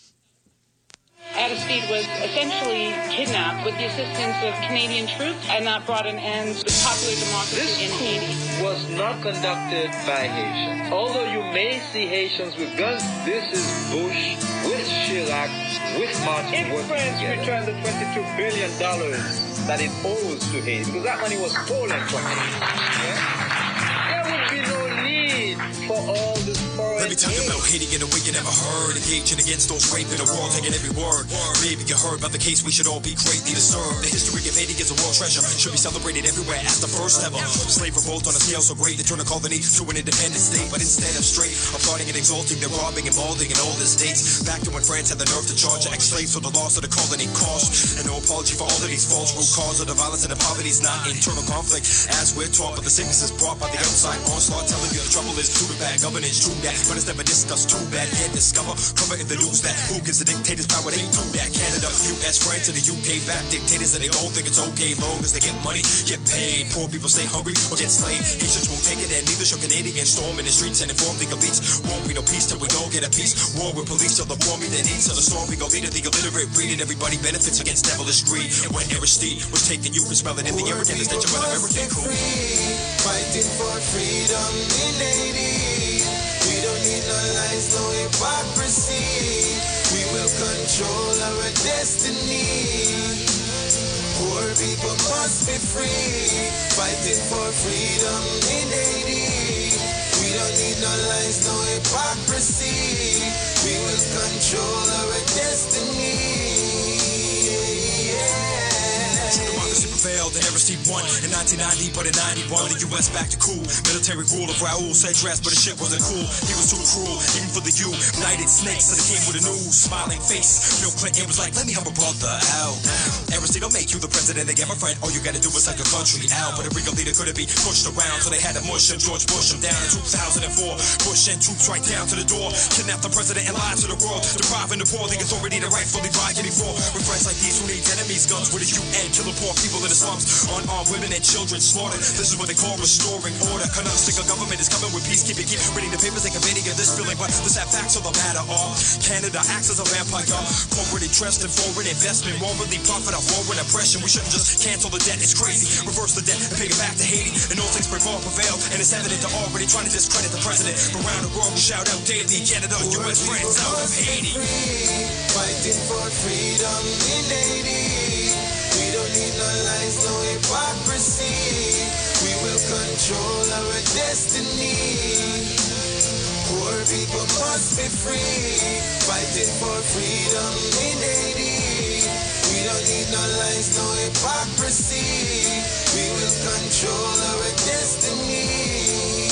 S13: Aristide was essentially kidnapped with the assistance of Canadian troops, and that brought an end to popular democracy in Haiti.
S14: This was not conducted by Haitians. Although you may see Haitians with guns, this is Bush with Chirac with Martin. If France returned the $22 billion that it owes to Haiti, because that money was stolen from Haiti, there would be no need for all this foreign
S5: Let me talk
S14: aid.
S5: about Haiti in a way you never heard. Engaging against those raping the world, taking every word. Maybe you heard about the case, we should all be greatly disturbed. The history of Haiti is a world treasure, should be celebrated everywhere as the first ever. Slave revolt on a scale so great, they turn a colony to an independent state. But instead of straight, applauding and exalting, they're robbing and mauling in all the states. Back to when France had the nerve to charge ex-slaves for the loss of the colony cost. And no apology for all of these false root cause of the violence and the poverty is not internal conflict. As we're taught, but the sickness is brought by the outside onslaught, telling you the trouble is too bad. Governance true that, but it's never discussed. Too bad, can't discover. Cover in the news that who gives the dictators power? They do that. Canada, US, France, and the UK back dictators, and they all think it's okay long as they get money, get paid. Poor people stay hungry or get slaved. Haitians won't take it, and neither shall Canadians storm in the streets and inform the elites. Won't be no peace till we all get a peace. War with police till the war meet their needs. Till the storm we go leader, the illiterate breed, and everybody benefits against devilish greed. And when Aristide was taken, you can smell it in the air again. Is that your American cool?
S15: Fighting for freedom in Haiti. We don't need no lies, no hypocrisy. We will control our destiny. Poor people must be free. Fighting for freedom in Haiti. We don't need no lies, no hypocrisy. We will control our destiny.
S5: Democracy prevailed and Aristide won in 1990, but in 91 the US back to cool. Military rule of Raoul Cedras, but the shit wasn't cool. He was too cruel, even for the United Snakes. So they came with a new smiling face. Bill Clinton was like, let me help a brother out. Aristide, I'll make you the president again, my friend. All you gotta do is like your country out. But a real leader couldn't be pushed around, so they had to mush him. George Bush him down in 2004. Bush and troops right down to the door. Kidnapped the president and lied to the world. Depriving the poor the authority to rightfully buy anymore. With friends like these who need enemies, guns with the UN. Killing poor people in the slums, unarmed women and children slaughtered. This is what they call restoring order. Canucks think a government is coming with peacekeeping. Keep reading the papers, they conveying of this feeling, but the sad facts of the matter are Canada acts as a vampire. Corporate interest in foreign investment won't really profit off war and oppression. We shouldn't just cancel the debt, it's crazy. Reverse the debt and pay it back to Haiti. And all things prevail, and it's evident they're already trying to discredit the president. Around the world we shout out daily, Canada, US, France, out of Haiti.
S15: Fighting for freedom in Haiti. We don't need no lies, no hypocrisy. We will control our destiny. Poor people must be free. Fighting for freedom in Haiti. We don't need no lies, no hypocrisy. We will control our destiny.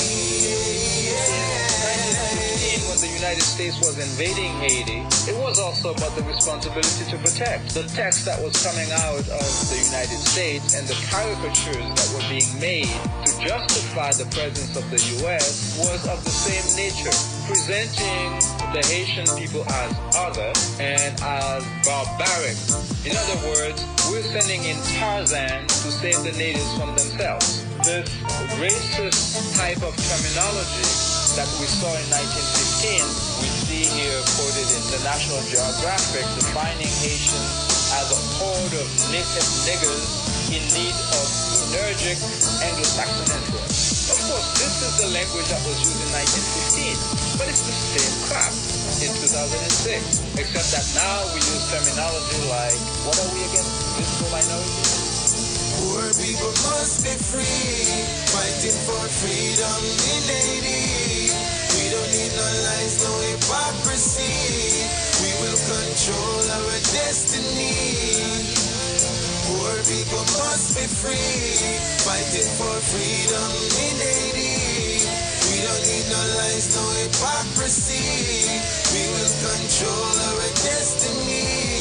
S14: When the United States was invading Haiti, it was also about the responsibility to protect. The text that was coming out of the United States and the caricatures that were being made to justify the presence of the U.S. was of the same nature, presenting the Haitian people as other and as barbaric. In other words, we're sending in Tarzan to save the natives from themselves. This racist type of terminology that we saw in 1915, we see here quoted in the National Geographic, defining Haitians as a horde of naked niggers in need of energetic Anglo-Saxon influence. Of course, this is the the language that was used in 1915. But it's the same crap in 2006, except that now we use terminology like, what are we again? Visible minorities?
S15: Poor people must be free, fighting for freedom in Haiti. We don't need no lies, no hypocrisy. We will control our destiny. Poor people must be free, fighting for freedom in Haiti. We don't need no lies, no hypocrisy. We will control our destiny.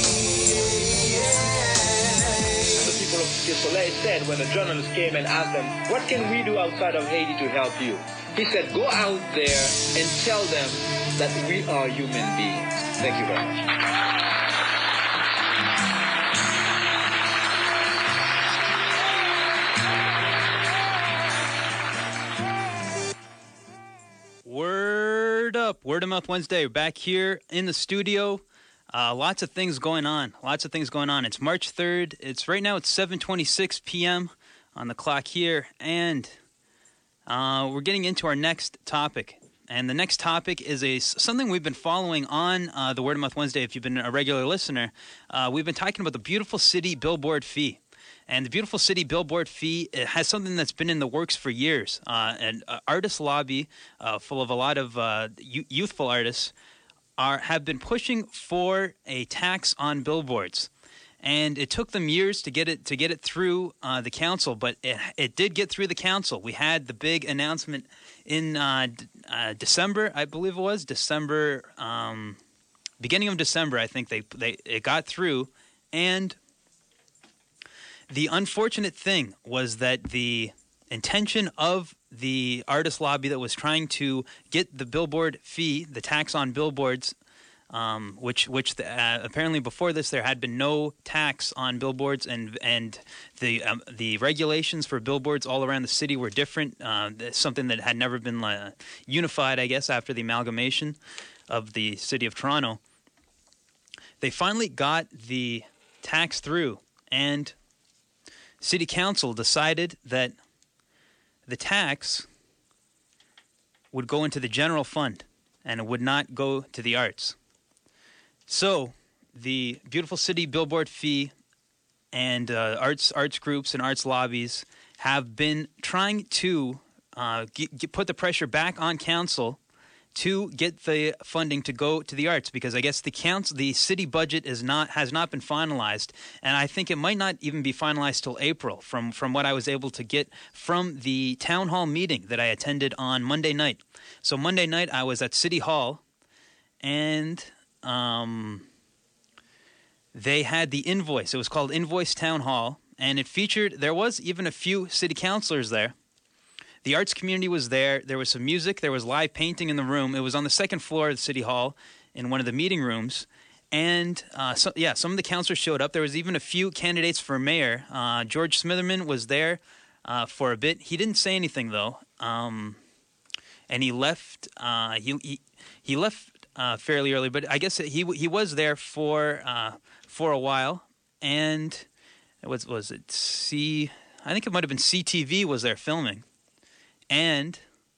S14: The people of Soleil said when a journalist came and asked them, what can we do outside of Haiti to help you? He said, go out there and tell them that we are human beings. Thank you very much.
S8: Word up. Word of Mouth Wednesday. We're back here in the studio. Lots of things going on. It's March 3rd. Right now it's 7:26 p.m. on the clock here. And we're getting into our next topic. And the next topic is something we've been following on the Word of Mouth Wednesday. If you've been a regular listener, we've been talking about the Beautiful City Billboard Fee. And the Beautiful City Billboard Fee has something that's been in the works for years. An artist lobby full of a lot of youthful artists have been pushing for a tax on billboards. And it took them years to get it through the council, but it did get through the council. We had the big announcement in December, I believe it was December, beginning of December. I think it got through, and the unfortunate thing was that the intention of the artist lobby that was trying to get the billboard fee, the tax on billboards, which apparently before this there had been no tax on billboards, and the regulations for billboards all around the city were different. Something that had never been unified, I guess, after the amalgamation of the city of Toronto. They finally got the tax through, and City Council decided that the tax would go into the general fund and it would not go to the arts. So the Beautiful City Billboard Fee and arts groups and arts lobbies have been trying to put the pressure back on council to get the funding to go to the arts, because I guess the city budget has not been finalized, and I think it might not even be finalized till April from what I was able to get from the town hall meeting that I attended on Monday night. So Monday night I was at City Hall, and they had the Invoice. It was called Invoice Town Hall, and there was even a few city councilors there. The arts community was there. There was some music. There was live painting in the room. It was on the second floor of the City Hall in one of the meeting rooms. And some of the councilors showed up. There was even a few candidates for mayor. George Smitherman was there for a bit. He didn't say anything, though. And he left. He left fairly early, but I guess he was there for a while. And was it I think it might have been CTV was there filming. And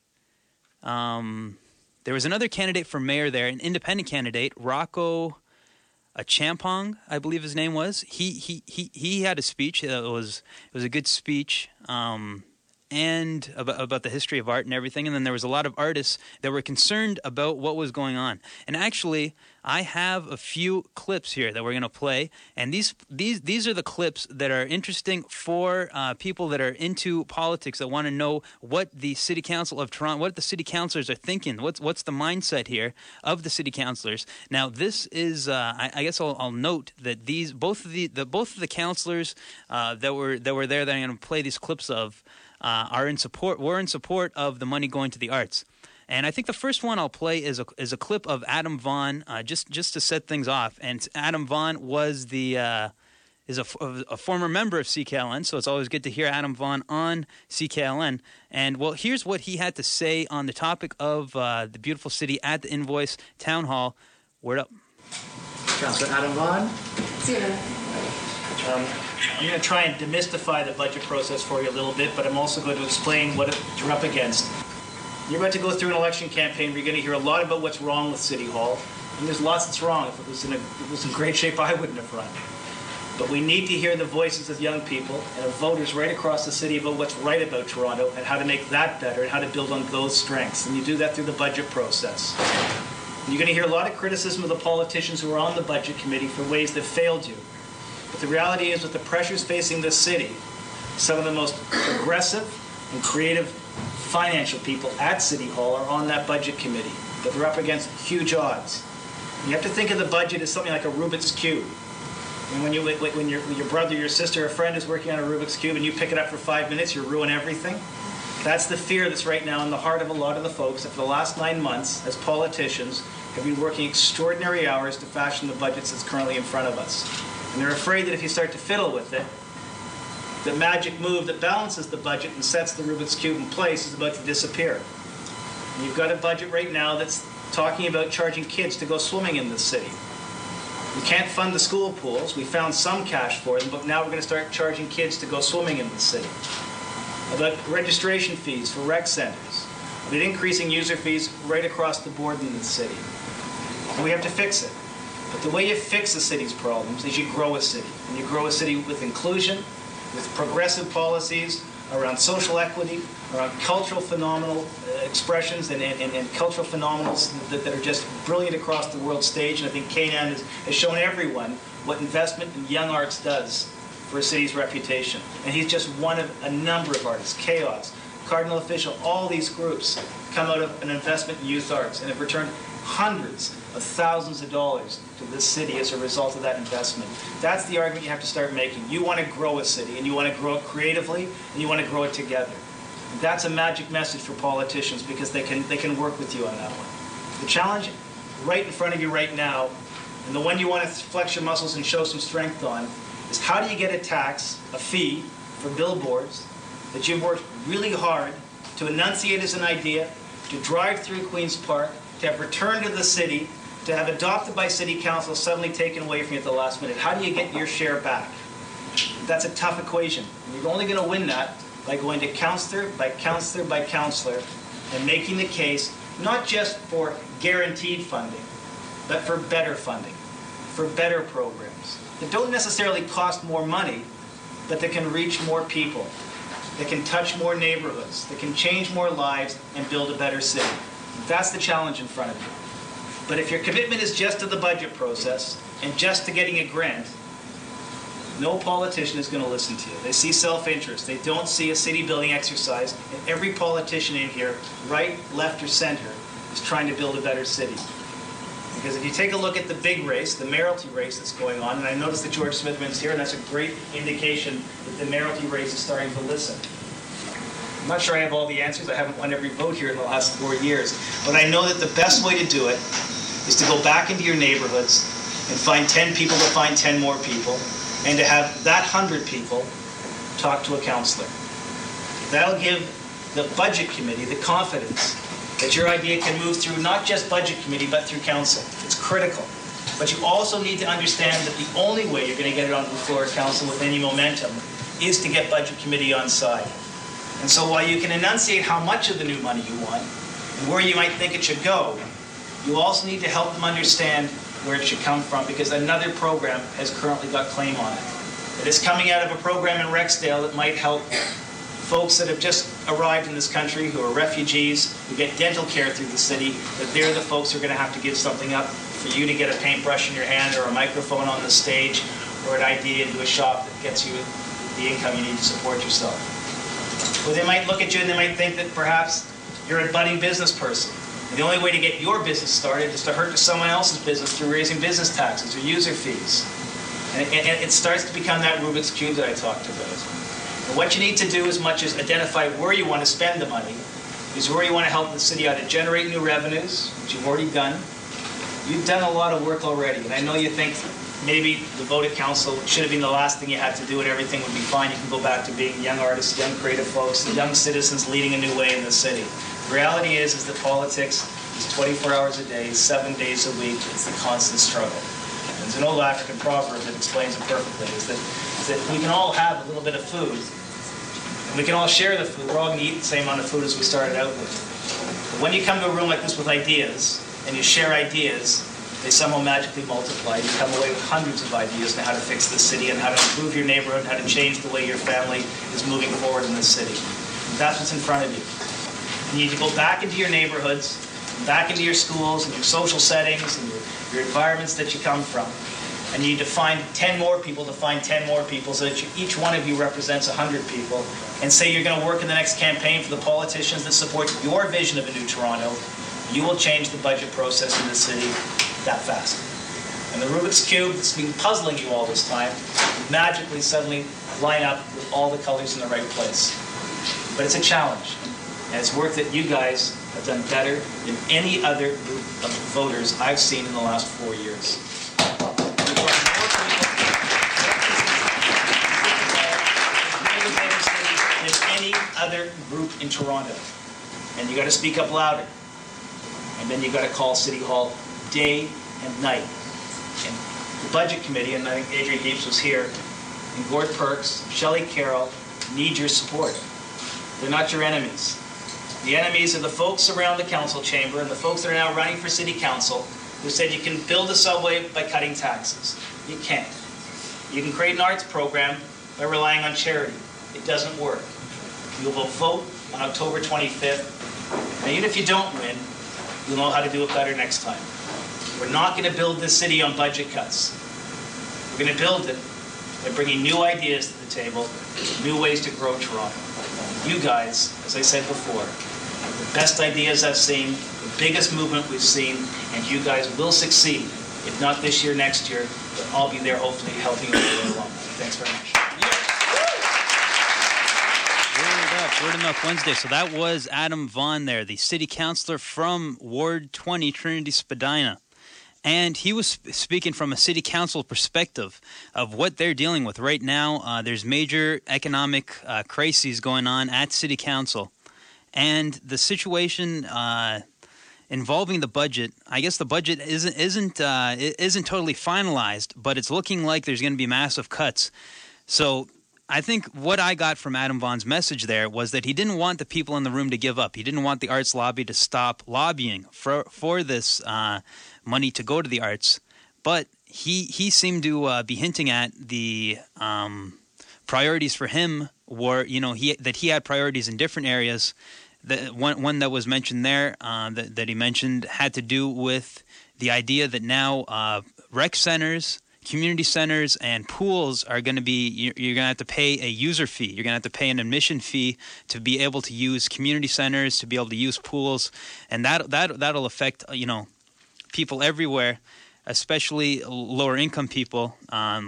S8: there was another candidate for mayor there, an independent candidate, Rocco Champong, I believe his name was. He had a speech. It was a good speech, and about the history of art and everything. And then there was a lot of artists that were concerned about what was going on. And actually, I have a few clips here that we're going to play. And these are the clips that are interesting for people that are into politics, that want to know what the City Council of Toronto, what the city councilors are thinking. What's the mindset here of the city councilors? Now, this is I guess I'll note that both of the councilors that were there that I'm going to play these clips of were in support of the money going to the arts. And I think the first one I'll play is a clip of Adam Vaughan, just to set things off. And Adam Vaughan was is a former member of CKLN, so it's always good to hear Adam Vaughan on CKLN. And well, here's what he had to say on the topic of the beautiful city at the Invoice Town Hall. Word up.
S16: Councillor Adam Vaughan. I'm going to try and demystify the budget process for you a little bit, but I'm also going to explain what you're up against. You're about to go through an election campaign where you're going to hear a lot about what's wrong with City Hall. And there's lots that's wrong. If it was in great shape, I wouldn't have run. But we need to hear the voices of young people and of voters right across the city about what's right about Toronto and how to make that better and how to build on those strengths. And you do that through the budget process. And you're going to hear a lot of criticism of the politicians who are on the budget committee for ways that failed you. But the reality is, with the pressures facing this city, some of the most progressive and creative financial people at City Hall are on that budget committee. But they're up against huge odds. And you have to think of the budget as something like a Rubik's Cube. And when your brother, your sister, or friend is working on a Rubik's Cube and you pick it up for 5 minutes, you ruin everything. That's the fear that's right now in the heart of a lot of the folks that for the last 9 months, as politicians, have been working extraordinary hours to fashion the budgets that's currently in front of us. And they're afraid that if you start to fiddle with it, the magic move that balances the budget and sets the Rubik's Cube in place is about to disappear. And you've got a budget right now that's talking about charging kids to go swimming in this city. We can't fund the school pools. We found some cash for them, but now we're going to start charging kids to go swimming in the city. About registration fees for rec centers. About increasing user fees right across the board in the city. And we have to fix it. But the way you fix the city's problems is you grow a city. And you grow a city with inclusion, with progressive policies around social equity, around cultural phenomenal expressions and cultural phenomenals that are just brilliant across the world stage. And I think Kainan has shown everyone what investment in young arts does for a city's reputation. And he's just one of a number of artists. Chaos, Cardinal Official, all these groups come out of an investment in youth arts and have returned hundreds of thousands of dollars to this city as a result of that investment. That's the argument you have to start making. You want to grow a city, and you want to grow it creatively, and you want to grow it together. And that's a magic message for politicians because they can work with you on that one. The challenge right in front of you right now, and the one you want to flex your muscles and show some strength on, is how do you get a fee for billboards that you've worked really hard to enunciate as an idea, to drive through Queen's Park, to have returned to the city, to have adopted by City Council, suddenly taken away from you at the last minute. How do you get your share back? That's a tough equation. And you're only going to win that by going to councillor by councillor by councillor and making the case not just for guaranteed funding, but for better funding, for better programs that don't necessarily cost more money, but that can reach more people, that can touch more neighborhoods, that can change more lives and build a better city. That's the challenge in front of you. But if your commitment is just to the budget process and just to getting a grant, no politician is going to listen to you. They see self-interest. They don't see a city-building exercise. And every politician in here, right, left, or center, is trying to build a better city. Because if you take a look at the big race, the mayoralty race that's going on, and I noticed that George Smithman's here, and that's a great indication that the mayoralty race is starting to listen. I'm not sure I have all the answers. I haven't won every vote here in the last 4 years. But I know that the best way to do it is to go back into your neighborhoods and find 10 people to find 10 more people, and to have that 100 people talk to a councillor. That'll give the budget committee the confidence that your idea can move through not just budget committee, but through council. It's critical. But you also need to understand that the only way you're going to get it onto the floor of council with any momentum is to get budget committee on side. And so while you can enunciate how much of the new money you want and where you might think it should go, you also need to help them understand where it should come from, because another program has currently got claim on it. It is coming out of a program in Rexdale that might help folks that have just arrived in this country, who are refugees, who get dental care through the city, that they're the folks who are going to have to give something up for you to get a paintbrush in your hand or a microphone on the stage or an idea into a shop that gets you the income you need to support yourself. Or they might look at you and they might think that perhaps you're a budding business person. And the only way to get your business started is to hurt someone else's business through raising business taxes or user fees. And it starts to become that Rubik's Cube that I talked about. And what you need to do, as much as identify where you want to spend the money, is where you want to help the city out to generate new revenues, which you've already done. You've done a lot of work already, and I know you think maybe the vote at council should have been the last thing you had to do and everything would be fine. You can go back to being young artists, young creative folks, young citizens leading a new way in the city. The reality is that politics is 24 hours a day, 7 days a week. It's a constant struggle. And there's an old African proverb that explains it perfectly, is that we can all have a little bit of food, and we can all share the food. We're all going to eat the same amount of food as we started out with. But when you come to a room like this with ideas, and you share ideas, they somehow magically multiply. You come away with hundreds of ideas on how to fix the city and how to improve your neighborhood, how to change the way your family is moving forward in this city. And that's what's in front of you. You need to go back into your neighborhoods, back into your schools and your social settings and your environments that you come from. And you need to find 10 more people to find 10 more people so that each one of you represents 100 people. And say you're going to work in the next campaign for the politicians that support your vision of a new Toronto. You will change the budget process in the city that fast. And the Rubik's Cube that's been puzzling you all this time will magically suddenly line up with all the colors in the right place. But it's a challenge. And it's work that you guys have done better than any other group of voters I've seen in the last 4 years. Than any other group in Toronto. And you got to speak up louder. And then you got to call City Hall day and night. And the Budget Committee, and I think Adrian Heaps was here, and Gord Perks, Shelley Carroll, need your support. They're not your enemies. The enemies are the folks around the council chamber and the folks that are now running for city council who said you can build a subway by cutting taxes. You can't. You can create an arts program by relying on charity. It doesn't work. You will vote on October 25th. And even if you don't win, you'll know how to do it better next time. We're not going to build this city on budget cuts. We're going to build it by bringing new ideas to the table, new ways to grow Toronto. You guys, as I said before, the best ideas I've seen, the biggest movement we've seen, and you guys will succeed. If not this year, next year, but I'll be there hopefully helping you all the way along. Thanks very much.
S8: Word Enough Wednesday. So that was Adam Vaughan there, the city councillor from Ward 20, Trinity Spadina. And he was speaking from a city council perspective of what they're dealing with right now. There's major economic crises going on at city council. And the situation involving the budget, I guess the budget isn't totally finalized, but it's looking like there's going to be massive cuts. So I think what I got from Adam Vaughan's message there was that he didn't want the people in the room to give up. He didn't want the arts lobby to stop lobbying for this money to go to the arts. But he seemed to be hinting at the priorities for him were, that he had priorities in different areas. The one that was mentioned there that he mentioned had to do with the idea that now rec centers, community centers, and pools are going to be, you're going to have to pay a user fee. You're going to have to pay an admission fee to be able to use community centers, to be able to use pools. And that'll affect, people everywhere, especially lower income people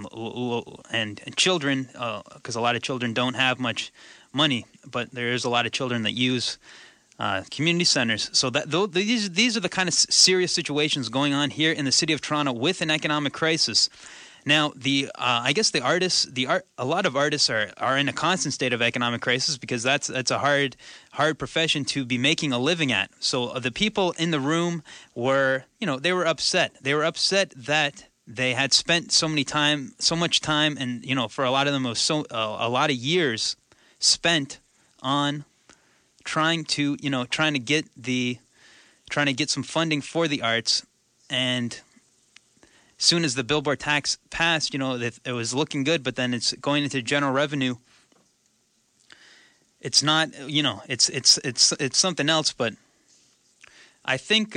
S8: and children, because a lot of children don't have much money, but there is a lot of children that use community centers. So these are the kind of serious situations going on here in the city of Toronto with an economic crisis. Now, I guess a lot of artists are in a constant state of economic crisis because that's a hard profession to be making a living at. So the people in the room were, they were upset. They were upset that they had spent so much time, and for a lot of them it was a lot of years spent on trying to get some funding for the arts. And soon as the billboard tax passed, it was looking good, but then it's going into general revenue. It's not, it's something else. But I think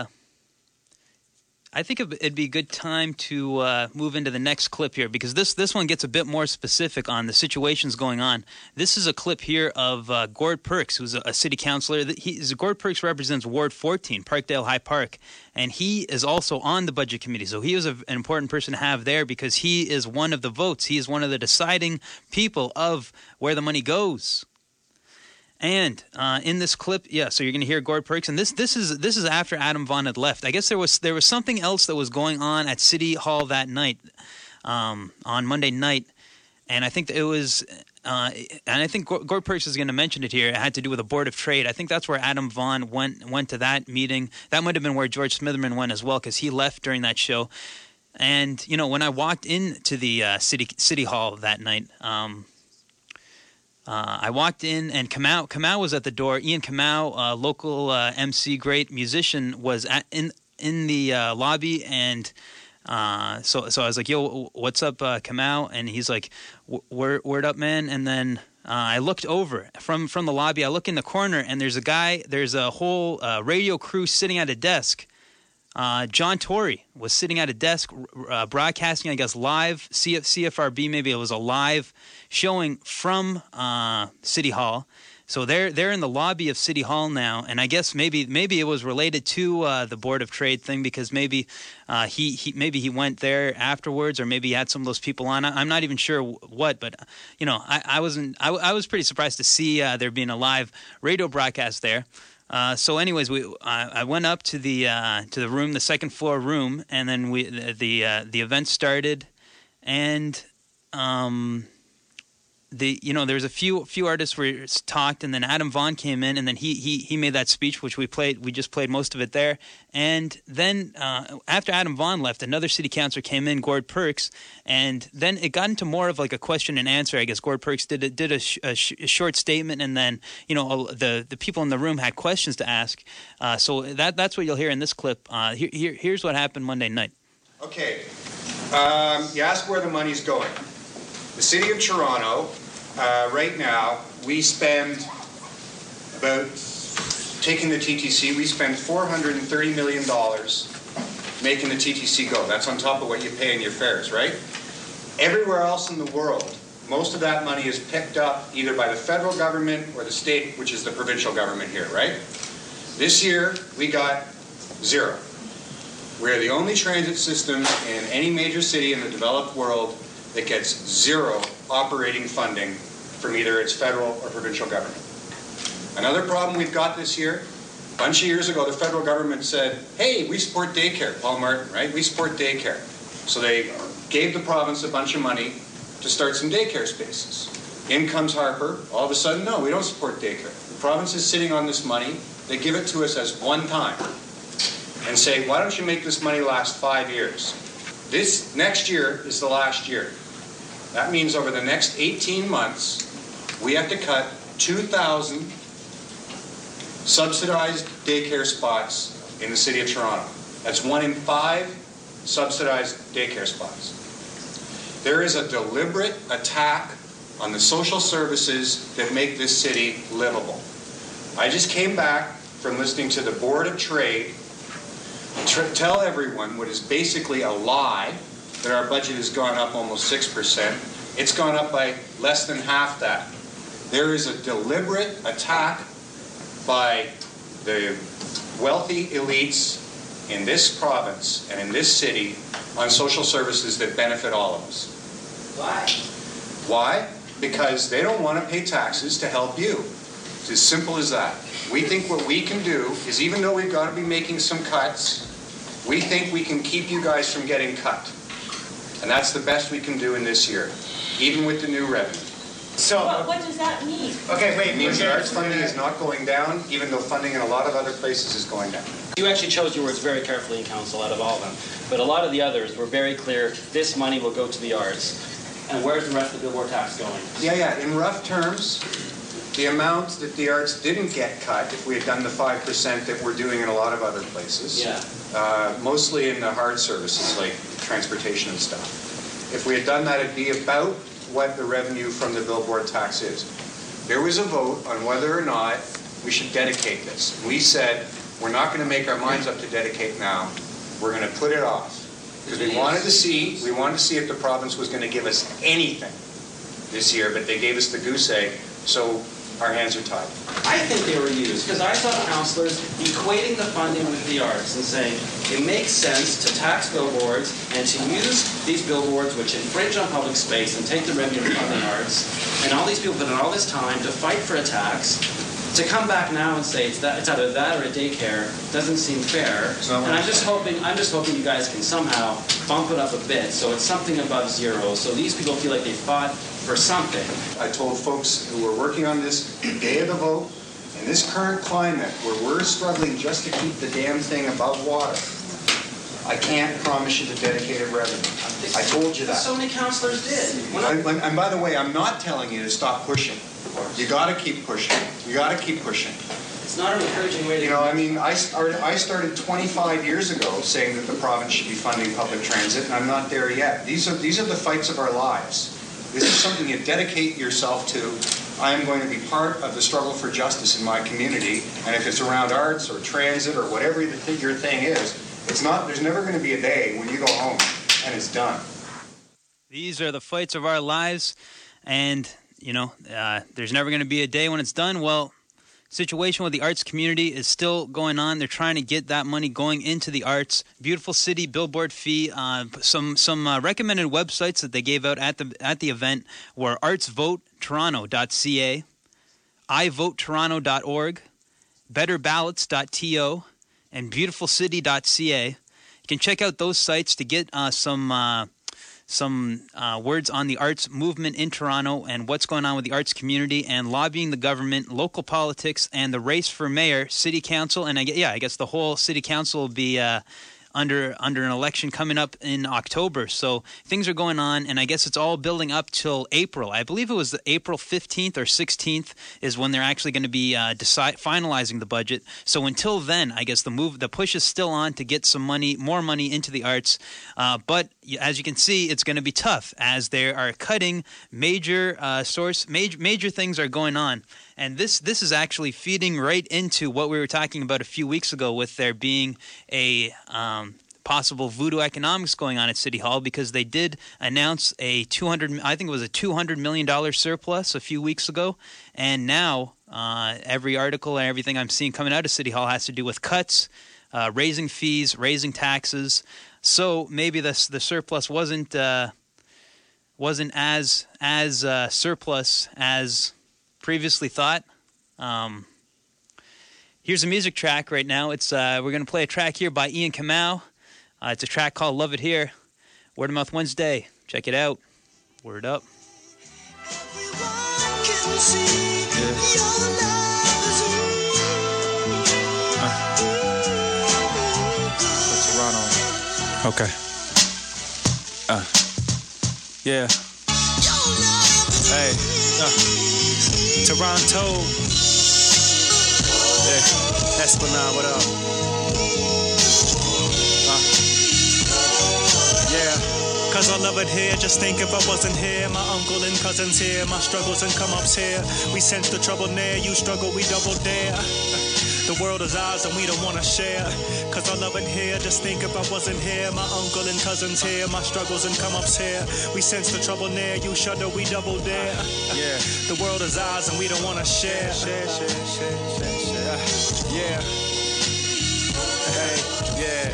S8: it'd be a good time to move into the next clip here, because this one gets a bit more specific on the situations going on. This is a clip here of Gord Perks, who's a city councillor. Gord Perks represents Ward 14, Parkdale High Park, and he is also on the budget committee. So he was an important person to have there because he is one of the votes. He is one of the deciding people of where the money goes. And in this clip, so you're going to hear Gord Perks, and this is after Adam Vaughan had left. I guess there was something else that was going on at City Hall that night, on Monday night, and I think it was, and I think Gord Perks is going to mention it here. It had to do with the Board of Trade. I think that's where Adam Vaughan went to that meeting. That might have been where George Smitherman went as well, because he left during that show. And when I walked into the City Hall that night, I walked in, and Kamau was at the door. Ian Kamau, local MC, great musician, was in the lobby, and so I was like, "Yo, what's up, Kamau?" And he's like, "Word up, man." And then I looked over from the lobby. I look in the corner, and there's a whole radio crew sitting at a desk. John Tory was sitting at a desk broadcasting, I guess, live, CFRB, maybe it was a live showing from City Hall. So they're in the lobby of City Hall now, and I guess maybe it was related to the Board of Trade thing, because maybe he went there afterwards, or maybe he had some of those people on. I'm not even sure what, but I was pretty surprised to see there being a live radio broadcast there. So anyways, I went up to the room, the second floor room, and then the event started, and there was a few artists were talked, and then Adam Vaughn came in, and then he made that speech, which we just played most of it there. And then after Adam Vaughn left, another city councilor came in, Gord Perks, and then it got into more of like a question and answer. I guess Gord Perks did a short statement, and then the people in the room had questions to ask. So that's what you'll hear in this clip. Here's what happened Monday night.
S17: Okay, you ask where the money's going. The City of Toronto, right now, we spend about, taking the TTC, we spend $430 million making the TTC go. That's on top of what you pay in your fares, right? Everywhere else in the world, most of that money is picked up either by the federal government or the state, which is the provincial government here, right? This year, we got zero. We're the only transit system in any major city in the developed world that gets zero operating funding from either its federal or provincial government. Another problem we've got this year, a bunch of years ago, the federal government said, hey, we support daycare, Paul Martin, right? We support daycare. So they gave the province a bunch of money to start some daycare spaces. In comes Harper, all of a sudden, no, we don't support daycare. The province is sitting on this money, they give it to us as one time and say, why don't you make this money last 5 years? This next year is the last year. That means over the next 18 months, we have to cut 2,000 subsidized daycare spots in the City of Toronto. That's 1 in 5 subsidized daycare spots. There is a deliberate attack on the social services that make this city livable. I just came back from listening to the Board of Trade tell everyone what is basically a lie, that our budget has gone up almost 6%. It's gone up by less than half that. There is a deliberate attack by the wealthy elites in this province and in this city on social services that benefit all of us. Why? Why? Because they don't want to pay taxes to help you. It's as simple as that. We think what we can do is, even though we've got to be making some cuts, we think we can keep you guys from getting cut. And that's the best we can do in this year, even with the new revenue.
S18: So, what does that mean?
S17: Okay, wait. It means that arts funding is not going down, even though funding in a lot of other places is going down.
S18: You actually chose your words very carefully in council out of all of them. But a lot of the others were very clear, this money will go to the arts. And where's the rest of the billboard tax going?
S17: Yeah. In rough terms, the amount that the arts didn't get cut, if we had done the 5% that we're doing in a lot of other places, mostly in the hard services like transportation and stuff. If we had done that, it'd be about what the revenue from the billboard tax is. There was a vote on whether or not we should dedicate this. We said, we're not going to make our minds up to dedicate now. We're going to put it off. Because we wanted to see if the province was going to give us anything this year, but they gave us the goose egg, so our hands are tied.
S18: I think they were used, because I saw councillors equating the funding with the arts and saying it makes sense to tax billboards and to use these billboards which infringe on public space and take the revenue from the arts, and all these people put in all this time to fight for a tax. To come back now and say it's either that or a daycare doesn't seem fair. And I'm just hoping you guys can somehow bump it up a bit so it's something above zero, so these people feel like they fought for something.
S17: I told folks who were working on this the day of the vote, in this current climate where we're struggling just to keep the damn thing above water, I can't promise you the dedicated revenue. I told you that.
S18: So many councillors did.
S17: And by the way, I'm not telling you to stop pushing. You got to keep pushing. You got to keep pushing.
S18: It's not an encouraging way to...
S17: You know, I mean, I started 25 years ago saying that the province should be funding public transit, and I'm not there yet. These are the fights of our lives. This is something you dedicate yourself to. I am going to be part of the struggle for justice in my community, and if it's around arts or transit or whatever your thing is, there's never going to be a day when you go home and it's done.
S8: These are the fights of our lives, and, you know, there's never going to be a day when it's done. Well, situation with the arts community is still going on. They're trying to get that money going into the arts. Beautiful City billboard fee. Some recommended websites that they gave out at the event were artsvotetoronto.ca, ivotetoronto.org, betterballots.to, and beautifulcity.ca. You can check out those sites to get some words on the arts movement in Toronto and what's going on with the arts community and lobbying the government, local politics, and the race for mayor, city council, and I guess the whole city council will be under an election coming up in October. So things are going on, and I guess it's all building up till April. I believe it was the April 15th or 16th is when they're actually going to be finalizing the budget. So until then, I guess the push is still on to get some money, more money into the arts. But as you can see, it's going to be tough as they are cutting major things are going on. And this is actually feeding right into what we were talking about a few weeks ago with there being a possible voodoo economics going on at City Hall, because they did announce a $200 million surplus a few weeks ago. And now every article and everything I'm seeing coming out of City Hall has to do with cuts, raising fees, raising taxes. So maybe the surplus wasn't as surplus as previously thought. Here's a music track right now. It's we're going to play a track here by Ian Kamau. It's a track called Love It Here. Word of Mouth Wednesday. Check it out. Word up.
S19: Toronto. Okay. Yeah. Hey. Toronto. Yeah. Esplanade, what up? Yeah. Cause I love it here, just think if I wasn't here. My uncle and cousins here, my struggles and come-ups here. We sense the trouble near, you struggle, we double dare. The world is ours and we don't wanna share. Cause I love it here, just think if I wasn't here. My uncle and cousins here, my struggles and come-ups here. We sense the trouble near, you shudder, we double dare. Yeah. The world is ours and we don't wanna share. Share. Yeah. Hey, yeah.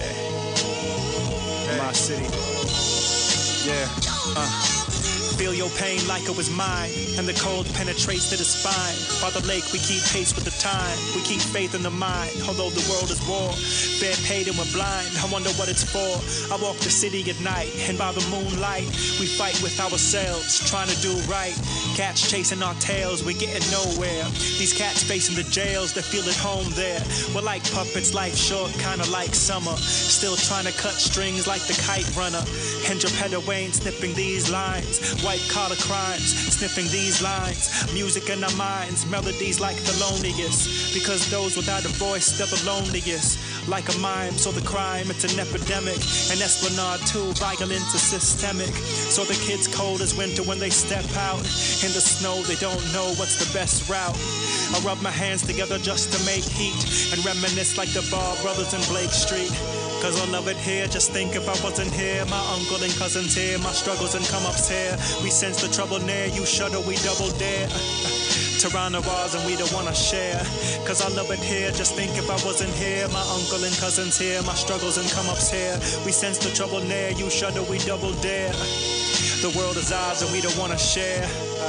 S19: My city. Yeah. Feel your pain like it was mine, and the cold penetrates to the spine. By the lake, we keep pace with the time. We keep faith in the mind, although the world is war. Fair paid and we're blind, I wonder what it's for. I walk the city at night, and by the moonlight, we fight with ourselves, trying to do right. Cats chasing our tails, we're getting nowhere. These cats facing the jails, they feel at home there. We're like puppets, life short, kinda like summer. Still trying to cut strings like the kite runner. And Geppetto Wayne snipping these lines. White collar crimes, sniffing these lines. Music in our minds, melodies like the loneliest. Because those without a voice, they're the loneliest. Like a mime, so the crime, it's an epidemic. And Esplanade too, violence is systemic. So the kids cold as winter when they step out. In the snow, they don't know what's the best route. I rub my hands together just to make heat. And reminisce like the Bar Brothers in Blake Street. Cause I love it here, just think if I wasn't here. My uncle and cousins here, my struggles and come-ups here. We sense the trouble near, you shudder, we double dare. Toronto ours and we don't wanna share. Cause I love it here, just think if I wasn't here. My uncle and cousins here, my struggles and come-ups here. We sense the trouble near, you shudder, we double dare. The world is ours and we don't wanna share.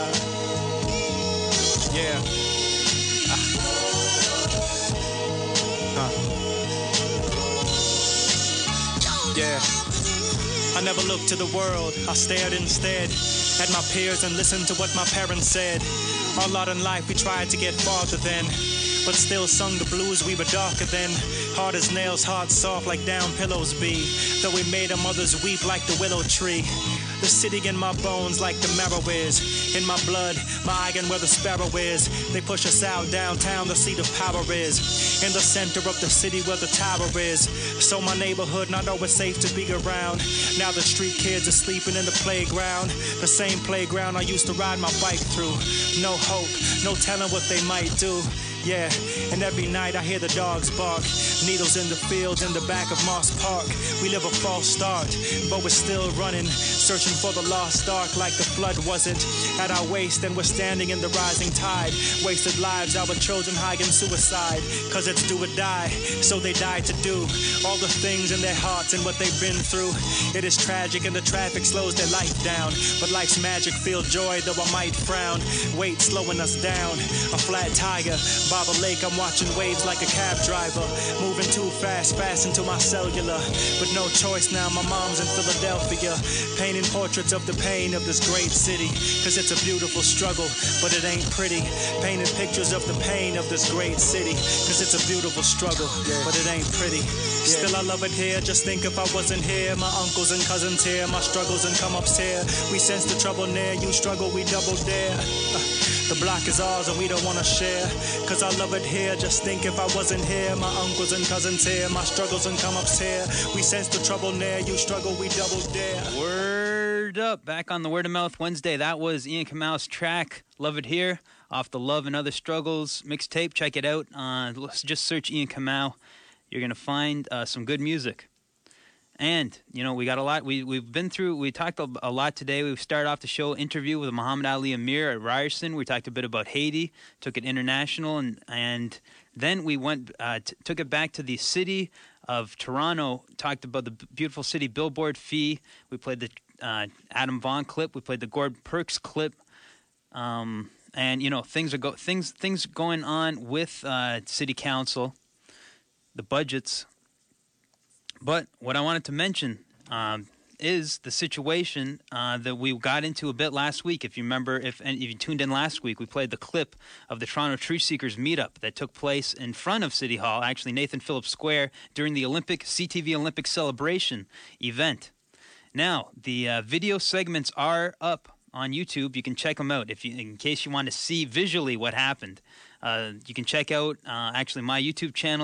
S19: Yeah. Yeah. I never looked to the world, I stared instead at my peers and listened to what my parents said. Our lot in life we tried to get farther than, but still sung the blues, we were darker than. Hard as nails, hearts soft like down pillows be. Though we made our mothers weep like the willow tree. The city in my bones like the marrow is. In my blood, my eye and where the sparrow is. They push us out downtown, the seat of power is. In the center of the city where the tower is. So my neighborhood not always safe to be around. Now the street kids are sleeping in the playground. The same playground I used to ride my bike through. No hope, no telling what they might do. Yeah, and every night I hear the dogs bark. Needles in the fields in the back of Moss Park. We live a false start, but we're still running, searching for the lost ark like the flood wasn't at our waist, and we're standing in the rising tide. Wasted lives, our children high in suicide, cause it's do or die, so they die to do all the things in their hearts and what they've been through. It is tragic and the traffic slows their life down, but life's magic feel joy though I might frown. Weight slowing us down, a flat tire by the lake, I'm watching waves like a cab driver. Moving too fast, fast into my cellular. But no choice now, my mom's in Philadelphia. Painting portraits of the pain of this great city. Cause it's a beautiful struggle, but it ain't pretty. Painting pictures of the pain of this great city. Cause it's a beautiful struggle, but it ain't pretty. Still I love it here, just think if I wasn't here. My uncles and cousins here, my struggles and come ups here. We sense the trouble near, you struggle, we double dare. The block is ours and we don't wanna share. Cause I love it here, just think if I wasn't here. My uncles and cousins here, my struggles and come ups here. We sense the trouble near, you struggle, we double dare.
S8: Word up, back on the Word of Mouth Wednesday. That was Ian Kamau's track, Love It Here, off the Love and Other Struggles mixtape. Check it out, let's just search Ian Kamau. You're gonna find some good music. And, you know, we got a lot. We've been through, we talked a lot today. We started off the show interview with Muhammad Ali Amir at Ryerson. We talked a bit about Haiti, took it international, and then we went, took it back to the city of Toronto, talked about the beautiful city billboard fee. We played the Adam Vaughn clip. We played the Gord Perks clip. And, you know, things going on with city council, the budgets. But what I wanted to mention is the situation that we got into a bit last week. If you remember, if you tuned in last week, we played the clip of the Toronto Truth Seekers meetup that took place in front of City Hall, actually Nathan Phillips Square, during the CTV Olympic celebration event. Now, the video segments are up on YouTube. You can check them out in case you want to see visually what happened. You can check out actually my YouTube channel,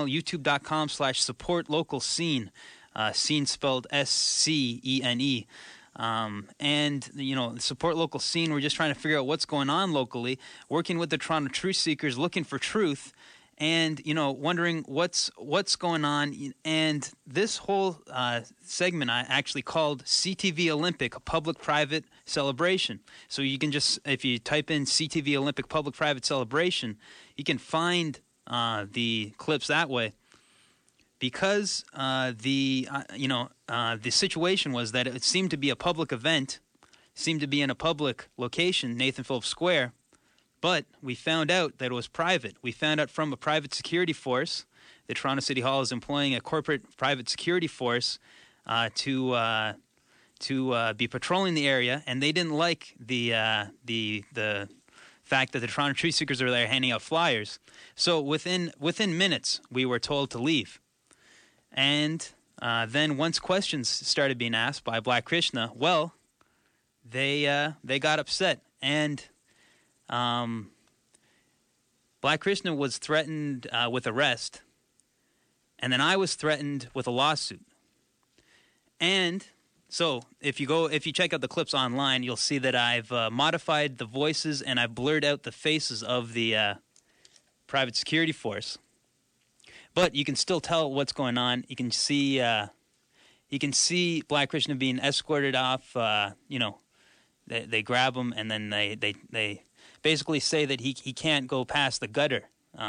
S8: youtube.com/supportlocalscene, scene spelled SCENE. And, you know, support local scene. We're just trying to figure out what's going on locally, working with the Toronto Truth Seekers, looking for truth, and, you know, wondering what's going on. And this whole segment I actually called CTV Olympic, a public-private celebration. So you can just, if you type in CTV Olympic public-private celebration, you can find the clips that way. Because the situation was that it seemed to be a public event, seemed to be in a public location, Nathan Phillips Square, but we found out that it was private. We found out from a private security force. The Toronto City Hall is employing a corporate private security force to be patrolling the area, and they didn't like the fact that the Toronto Truth Seekers are there handing out flyers. So within minutes, we were told to leave. And then once questions started being asked by Black Krishna, well, they got upset. And Black Krishna was threatened with arrest. And then I was threatened with a lawsuit. And so if you check out the clips online, you'll see that I've modified the voices and I've blurred out the faces of the private security force. But you can still tell what's going on. You can see Black Krishna being escorted off. They grab him and then they basically say that he can't go past the gutter.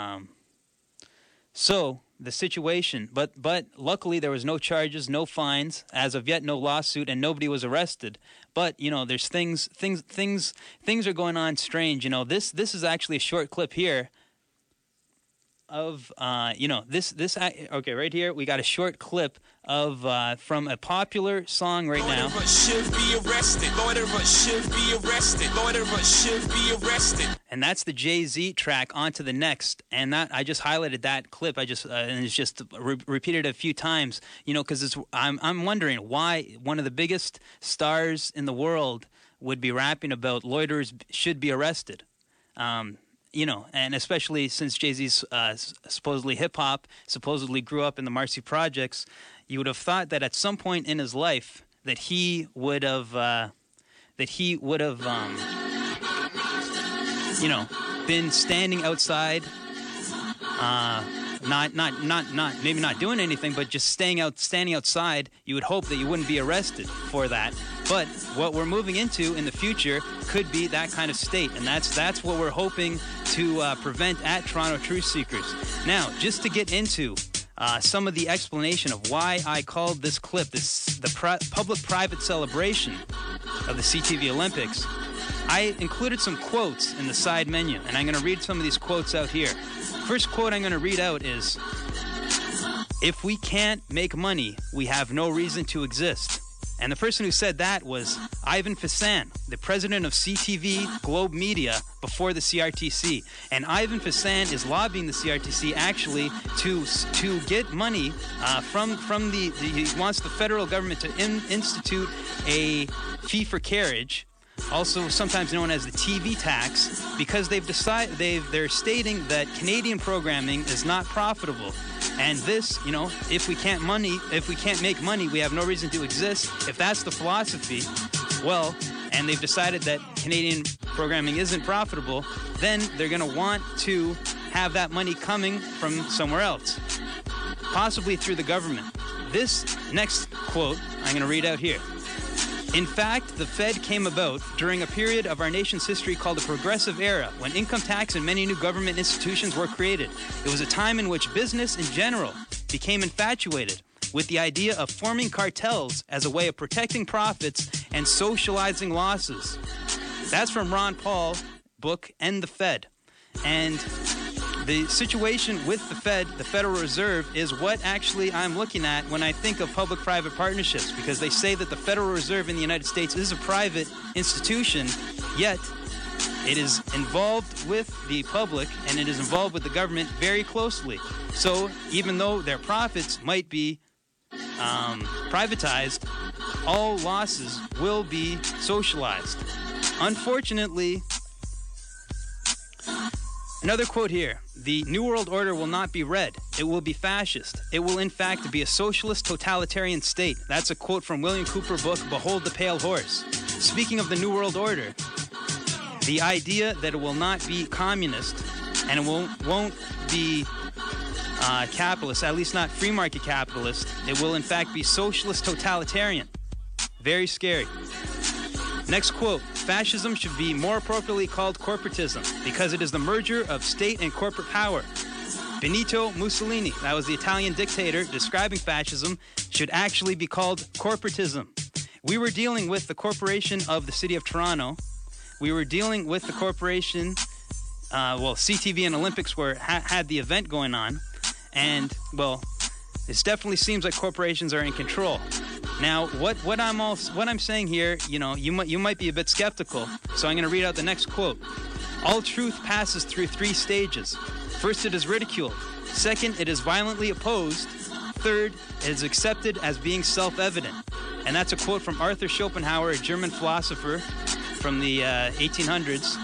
S8: So the situation, but luckily there was no charges, no fines, as of yet no lawsuit, and nobody was arrested. But you know, there's things are going on strange. You know, this is actually a short clip here. of okay, right here we got a short clip of from a popular song right now.
S15: Should be arrested. Should be arrested. Should be arrested.
S8: And that's the Jay-Z track. On to the next. And that I just highlighted that clip. I just and it's just repeated a few times. Because I'm wondering why one of the biggest stars in the world would be rapping about loiterers should be arrested. And especially since Jay-Z's supposedly hip-hop, supposedly grew up in the Marcy Projects, you would have thought that at some point in his life that he would have been standing outside, maybe not doing anything, but just standing outside. You would hope that you wouldn't be arrested for that. But what we're moving into in the future could be that kind of state, and that's what we're hoping to prevent at Toronto Truth Seekers. Now, just to get into some of the explanation of why I called this clip the public-private celebration of the CTV Olympics, I included some quotes in the side menu, and I'm going to read some of these quotes out here. First quote I'm going to read out is, "If we can't make money, we have no reason to exist." And the person who said that was Ivan Fassan, the president of CTV Globe Media before the CRTC. And Ivan Fassan is lobbying the CRTC actually to get money from the he wants the federal government to institute a fee for carriage, also sometimes known as the TV tax, because they're stating that Canadian programming is not profitable. And this, if we can't make money, we have no reason to exist. If that's the philosophy, well, and they've decided that Canadian programming isn't profitable, then they're going to want to have that money coming from somewhere else, possibly through the government. This next quote I'm going to read out here. "In fact, the Fed came about during a period of our nation's history called the Progressive Era, when income tax and many new government institutions were created. It was a time in which business in general became infatuated with the idea of forming cartels as a way of protecting profits and socializing losses." That's from Ron Paul book, End the Fed. And the situation with the Fed, the Federal Reserve, is what actually I'm looking at when I think of public-private partnerships, because they say that the Federal Reserve in the United States is a private institution, yet it is involved with the public and it is involved with the government very closely. So even though their profits might be privatized, all losses will be socialized. Unfortunately, another quote here. "The New World Order will not be red. It will be fascist. It will, in fact, be a socialist totalitarian state." That's a quote from William Cooper book, Behold the Pale Horse. Speaking of the New World Order, the idea that it will not be communist and it won't be capitalist, at least not free market capitalist, it will, in fact, be socialist totalitarian. Very scary. Next quote, "Fascism should be more appropriately called corporatism because it is the merger of state and corporate power." Benito Mussolini, that was the Italian dictator describing fascism, should actually be called corporatism. We were dealing with the corporation of the city of Toronto. We were dealing with the corporation, CTV and Olympics had the event going on. And, well, it definitely seems like corporations are in control. Now, what I'm saying here, you might be a bit skeptical, so I'm going to read out the next quote. "All truth passes through 3 stages. First, it is ridiculed. Second, it is violently opposed. Third, it is accepted as being self-evident." And that's a quote from Arthur Schopenhauer, a German philosopher from the 1800s.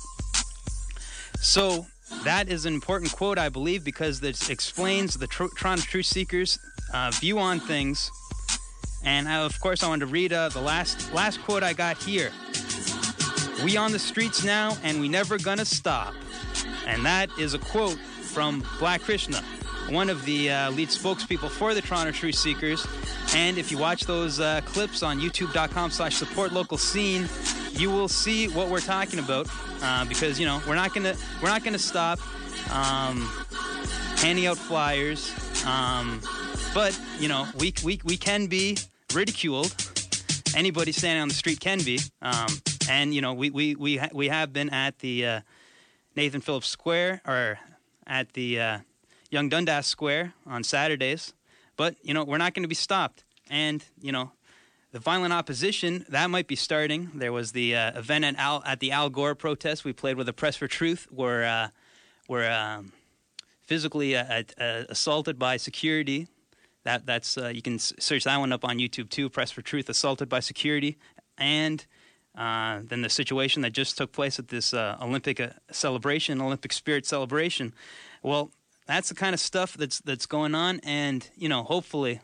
S8: So that is an important quote, I believe, because this explains the Toronto Truth Seekers' view on things. And of course, I wanted to read the last quote I got here. "We on the streets now, and we never gonna stop." And that is a quote from Black Krishna, one of the lead spokespeople for the Toronto Truth Seekers. And if you watch those clips on youtube.com/supportlocalscene, you will see what we're talking about. Because we're not gonna stop handing out flyers. But we can be ridiculed. Anybody standing on the street can be. And we have been at the Nathan Phillips Square, or at the Young Dundas Square on Saturdays. But, we're not going to be stopped. And, the violent opposition, that might be starting. There was the event at the Al Gore protest. We played with the Press for Truth. We're physically assaulted by security. That's you can search that one up on YouTube too. Press for Truth, assaulted by security, and then the situation that just took place at this Olympic Olympic Spirit celebration. Well, that's the kind of stuff that's going on, and hopefully,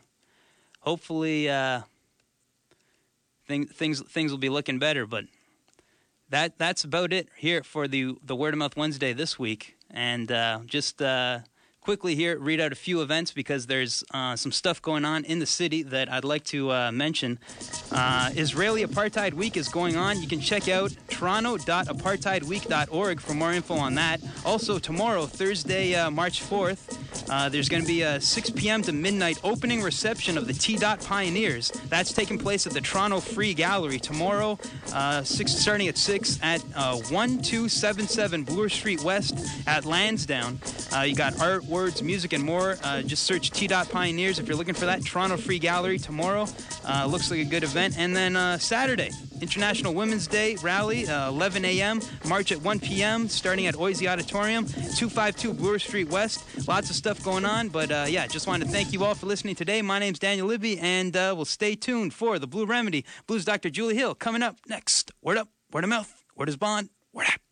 S8: things will be looking better. But that's about it here for the Word of Mouth Wednesday this week. And just quickly here, read out a few events because there's some stuff going on in the city that I'd like to mention. Israeli Apartheid Week is going on. You can check out toronto.apartheidweek.org for more info on that. Also, tomorrow, Thursday, March 4th, there's going to be a 6 p.m. to midnight opening reception of the T-Dot Pioneers. That's taking place at the Toronto Free Gallery tomorrow, starting at 6 at 1277 Bloor Street West at Lansdowne. You got art, words, music, and more. Just search T-Dot Pioneers if you're looking for that. Toronto Free Gallery tomorrow. Looks like a good event. And then Saturday, International Women's Day rally, 11 a.m., march at 1 p.m., starting at Oisey Auditorium, 252 Bloor Street West. Lots of stuff going on, but just wanted to thank you all for listening today. My name's Daniel Libby, and we'll stay tuned for the Blue Remedy. Blues Dr. Julie Hill coming up next. Word up, word of mouth, word is bond, word up.